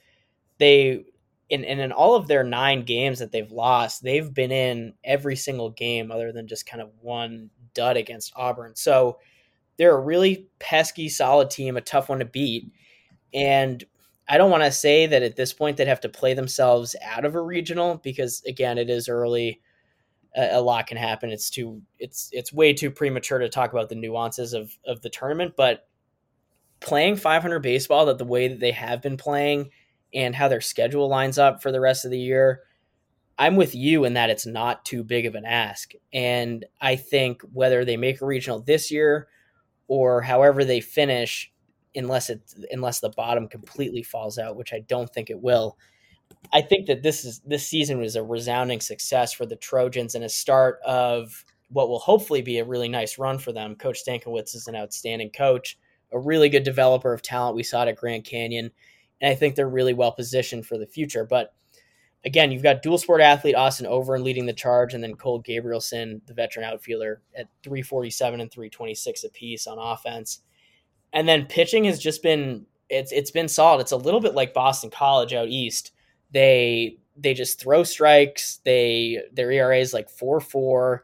In all of their 9 games that they've lost, they've been in every single game other than just kind of one dud against Auburn. So they're a really pesky, solid team, a tough one to beat. And I don't want to say that at this point they'd have to play themselves out of a regional because, again, it is early. A lot can happen. It's way too premature to talk about the nuances of the tournament. But playing 500 baseball the way that they have been playing and how their schedule lines up for the rest of the year, I'm with you in that it's not too big of an ask. And I think whether they make a regional this year or however they finish, unless the bottom completely falls out, which I don't think it will, I think that this season was a resounding success for the Trojans and a start of what will hopefully be a really nice run for them. Coach Stankiewicz is an outstanding coach, a really good developer of talent. We saw it at Grand Canyon. And I think they're really well positioned for the future. But again, you've got dual sport athlete Austin Overn leading the charge, and then Cole Gabrielson, the veteran outfielder, at 347 and 326 apiece on offense. And then pitching has just been it's been solid. It's a little bit like Boston College out east. They just throw strikes. Their ERA is like 4.4.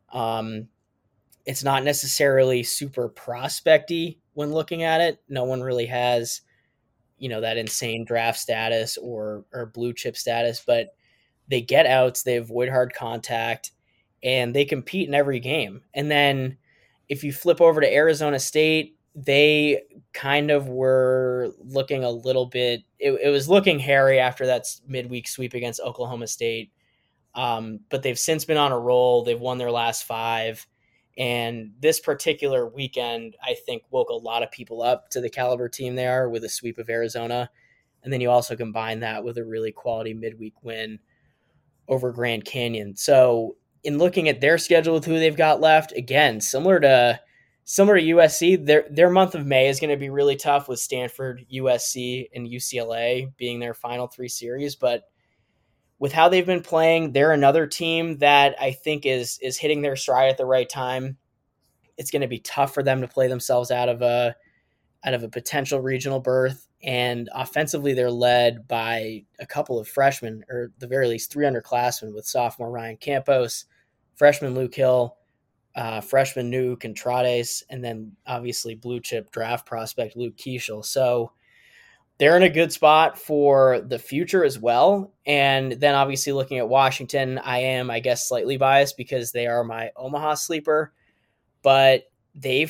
It's not necessarily super prospecty when looking at it. No one really has that insane draft status or blue chip status, but they get outs, they avoid hard contact, and they compete in every game. And then if you flip over to Arizona State, they kind of were looking a little bit, it was looking hairy after that midweek sweep against Oklahoma State. But they've since been on a roll. They've won their last 5. And this particular weekend, I think, woke a lot of people up to the caliber team they are with a sweep of Arizona. And then you also combine that with a really quality midweek win over Grand Canyon. So in looking at their schedule with who they've got left, again, similar to USC, their month of May is going to be really tough with Stanford, USC, and UCLA being their final 3 series. But with how they've been playing, they're another team that I think is hitting their stride at the right time. It's going to be tough for them to play themselves out of a potential regional berth. And offensively, they're led by a couple of freshmen, or at the very least 3 underclassmen, with sophomore Ryan Campos, freshman Luke Hill, freshman Nuke Contrades, and then obviously blue chip draft prospect Luke Keishel. So they're in a good spot for the future as well. And then obviously looking at Washington, I am, I guess, slightly biased because they are my Omaha sleeper, but they've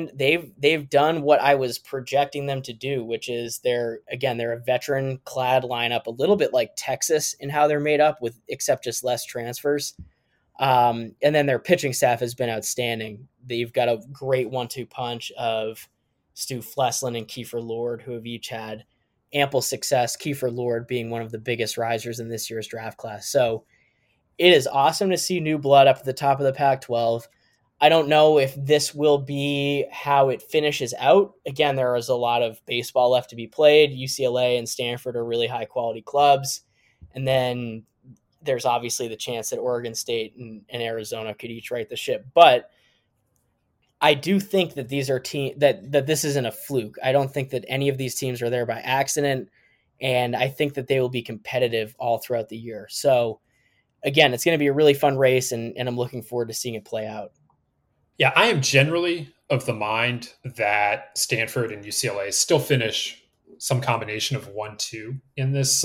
done what I was projecting them to do, which is they're a veteran clad lineup, a little bit like Texas in how they're made up, with except just less transfers. And then their pitching staff has been outstanding. They've got a great 1-2 punch of Stu Fleslin and Kiefer Lord, who have each had ample success, Kiefer Lord being one of the biggest risers in this year's draft class. So it is awesome to see new blood up at the top of the Pac-12. I don't know if this will be how it finishes out. Again, there is a lot of baseball left to be played. UCLA and Stanford are really high-quality clubs. And then there's obviously the chance that Oregon State and Arizona could each right the ship. But I do think that these are that this isn't a fluke. I don't think that any of these teams are there by accident, and I think that they will be competitive all throughout the year. So again, it's going to be a really fun race, and I'm looking forward to seeing it play out. Yeah, I am generally of the mind that Stanford and UCLA still finish some combination of 1-2 in this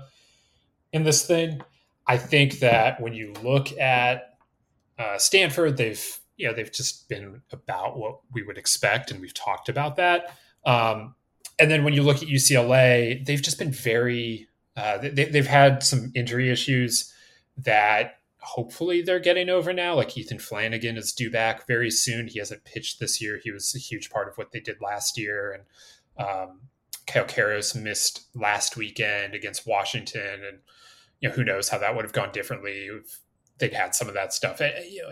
thing. I think that when you look at Stanford, they've just been about what we would expect, and we've talked about that. And then when you look at UCLA, they've just been very they've had some injury issues that hopefully they're getting over now. Like Ethan Flanagan is due back very soon. He hasn't pitched this year. He was a huge part of what they did last year. And Kyle Karros missed last weekend against Washington. And, who knows how that would have gone differently if they'd had some of that stuff.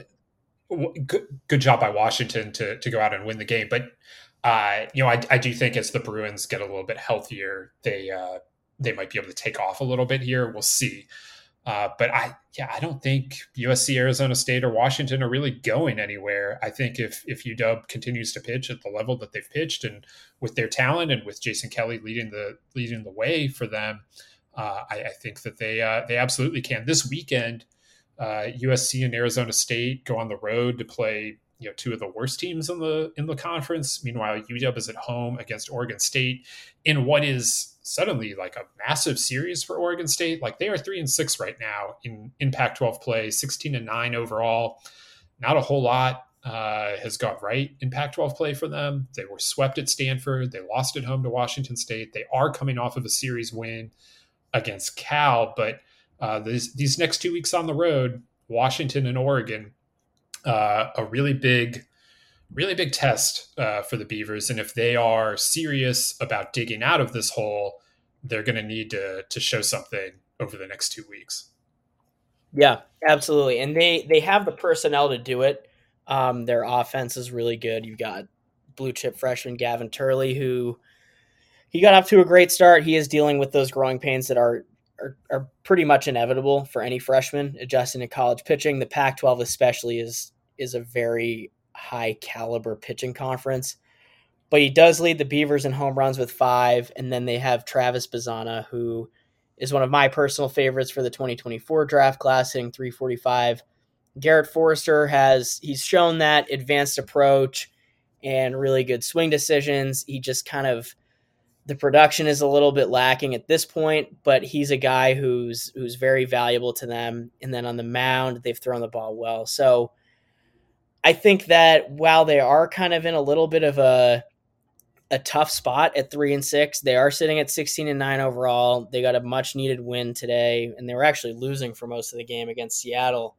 Good job by Washington to go out and win the game. But, I do think as the Bruins get a little bit healthier, they might be able to take off a little bit here. We'll see. But I don't think USC, Arizona State, or Washington are really going anywhere. I think if UW continues to pitch at the level that they've pitched, and with their talent, and with Jason Kelly leading the way for them, I think that they absolutely can. This weekend, USC and Arizona State go on the road to play two of the worst teams in the conference. Meanwhile, UW is at home against Oregon State in what is suddenly like a massive series for Oregon State. Like, they are 3-6 right now in Pac-12 play, 16-9 overall. Not a whole lot has gone right in Pac-12 play for them. They were swept at Stanford. They lost at home to Washington State. They are coming off of a series win against Cal, but these next 2 weeks on the road, Washington and Oregon, a really big test for the Beavers. And if they are serious about digging out of this hole, they're going to need to show something over the next 2 weeks. Yeah, absolutely. And they have the personnel to do it. Their offense is really good. You've got blue chip freshman Gavin Turley, who he got off to a great start. He is dealing with those growing pains that are pretty much inevitable for any freshman adjusting to college pitching. The Pac-12 especially is a very high caliber pitching conference, but he does lead the Beavers in home runs with 5. And then they have Travis Bazana, who is one of my personal favorites for the 2024 draft class, hitting 345. Garrett Forrester he's shown that advanced approach and really good swing decisions. He just the production is a little bit lacking at this point, but he's a guy who's very valuable to them. And then on the mound, they've thrown the ball well. So I think that while they are kind of in a little bit of a tough spot at 3-6, they are sitting at 16-9 overall. They got a much needed win today, and they were actually losing for most of the game against Seattle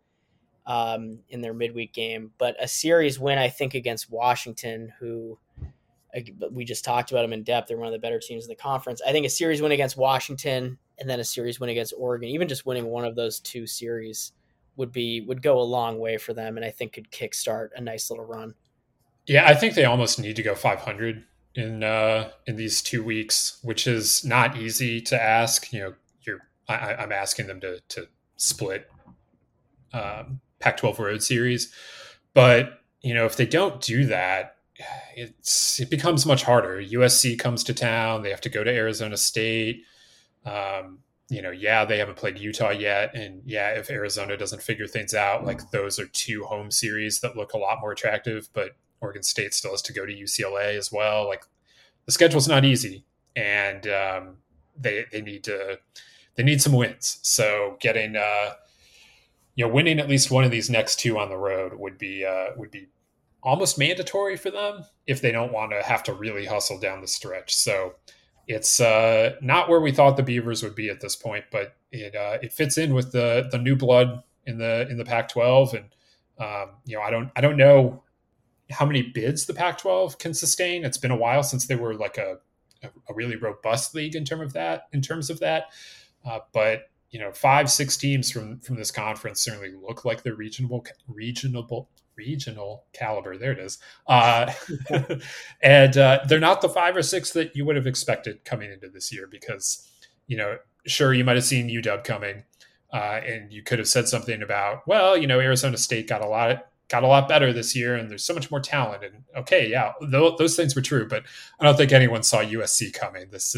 in their midweek game. But a series win, I think, against Washington, who we just talked about them in depth. They're one of the better teams in the conference. I think a series win against Washington and then a series win against Oregon, even just winning one of those 2 series would go a long way for them, and I think could kickstart a nice little run. Yeah, I think they almost need to go 500 in these 2 weeks, which is not easy to ask. I'm asking them to split Pac-12 road series, but if they don't do that, it becomes much harder. USC comes to town. They have to go to Arizona State. They haven't played Utah yet. And if Arizona doesn't figure things out, like those are 2 home series that look a lot more attractive, but Oregon State still has to go to UCLA as well. Like the schedule's not easy, and they need some wins. So getting, winning at least one of these next 2 on the road would be almost mandatory for them if they don't want to have to really hustle down the stretch. So it's not where we thought the Beavers would be at this point, but it fits in with the new blood in the Pac-12, and I don't know how many bids the Pac-12 can sustain. It's been a while since they were like a really robust league in terms of that. But 5-6 teams from this conference certainly look like they're regional caliber. There it is. And they're not the 5 or 6 that you would have expected coming into this year, because, sure, you might have seen UW coming, and you could have said something about, Arizona State got a lot better this year, and there's so much more talent. And okay, yeah, those things were true, but I don't think anyone saw USC coming. This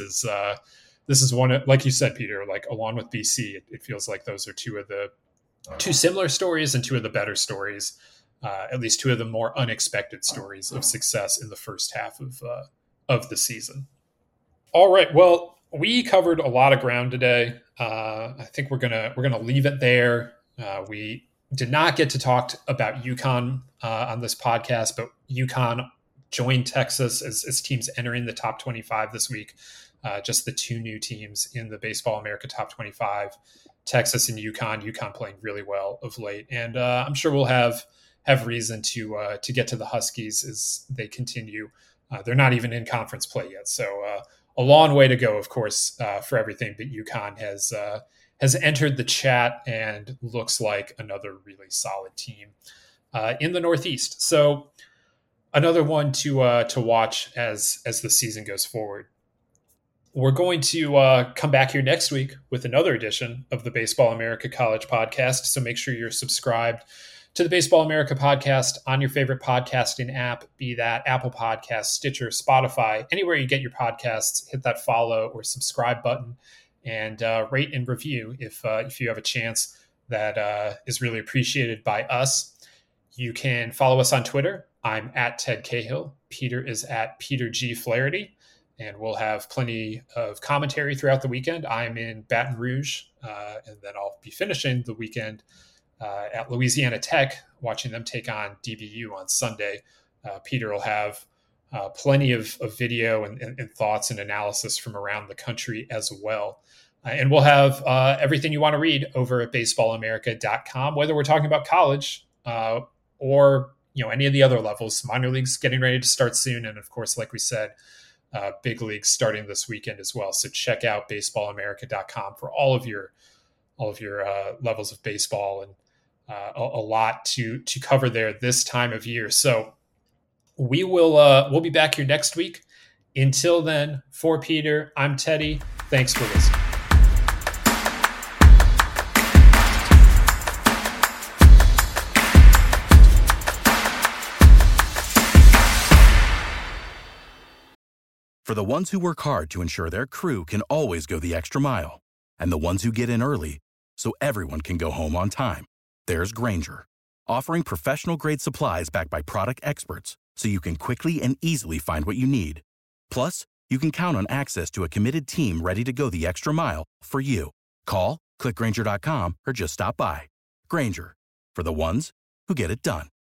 is one, like you said, Peter, like along with BC, it feels like those are 2 similar stories and 2 of the better stories. At least 2 of the more unexpected stories of success in the first half of the season. All right. Well, we covered a lot of ground today. I think we're gonna leave it there. We did not get to talk about UConn on this podcast, but UConn joined Texas as teams entering the top 25 this week. Just the 2 new teams in the Baseball America top 25, Texas and UConn. UConn playing really well of late, and I'm sure we'll have reason to get to the Huskies as they continue. They're not even in conference play yet, so a long way to go, of course, for everything. But UConn has entered the chat and looks like another really solid team in the Northeast. So another one to watch as the season goes forward. We're going to come back here next week with another edition of the Baseball America College Podcast. So make sure you're subscribed to the Baseball America Podcast on your favorite podcasting app, be that Apple Podcasts, Stitcher, Spotify, anywhere you get your podcasts. Hit that follow or subscribe button and rate and review if you have a chance. That is really appreciated by us. You can follow us on Twitter. I'm at Ted Cahill. Peter is at Peter G. Flaherty. And we'll have plenty of commentary throughout the weekend. I'm in Baton Rouge, and then I'll be finishing the weekend at Louisiana Tech, watching them take on DBU on Sunday. Peter will have plenty of video and thoughts and analysis from around the country as well. And we'll have everything you want to read over at baseballamerica.com, whether we're talking about college or any of the other levels. Minor leagues getting ready to start soon. And of course, like we said, big leagues starting this weekend as well. So check out baseballamerica.com for all of your levels of baseball, and a lot to cover there this time of year. So we'll be back here next week. Until then, for Peter, I'm Teddy. Thanks for listening. For the ones who work hard to ensure their crew can always go the extra mile, and the ones who get in early so everyone can go home on time, there's Grainger, offering professional-grade supplies backed by product experts so you can quickly and easily find what you need. Plus, you can count on access to a committed team ready to go the extra mile for you. Call, click Grainger.com, or just stop by. Grainger, for the ones who get it done.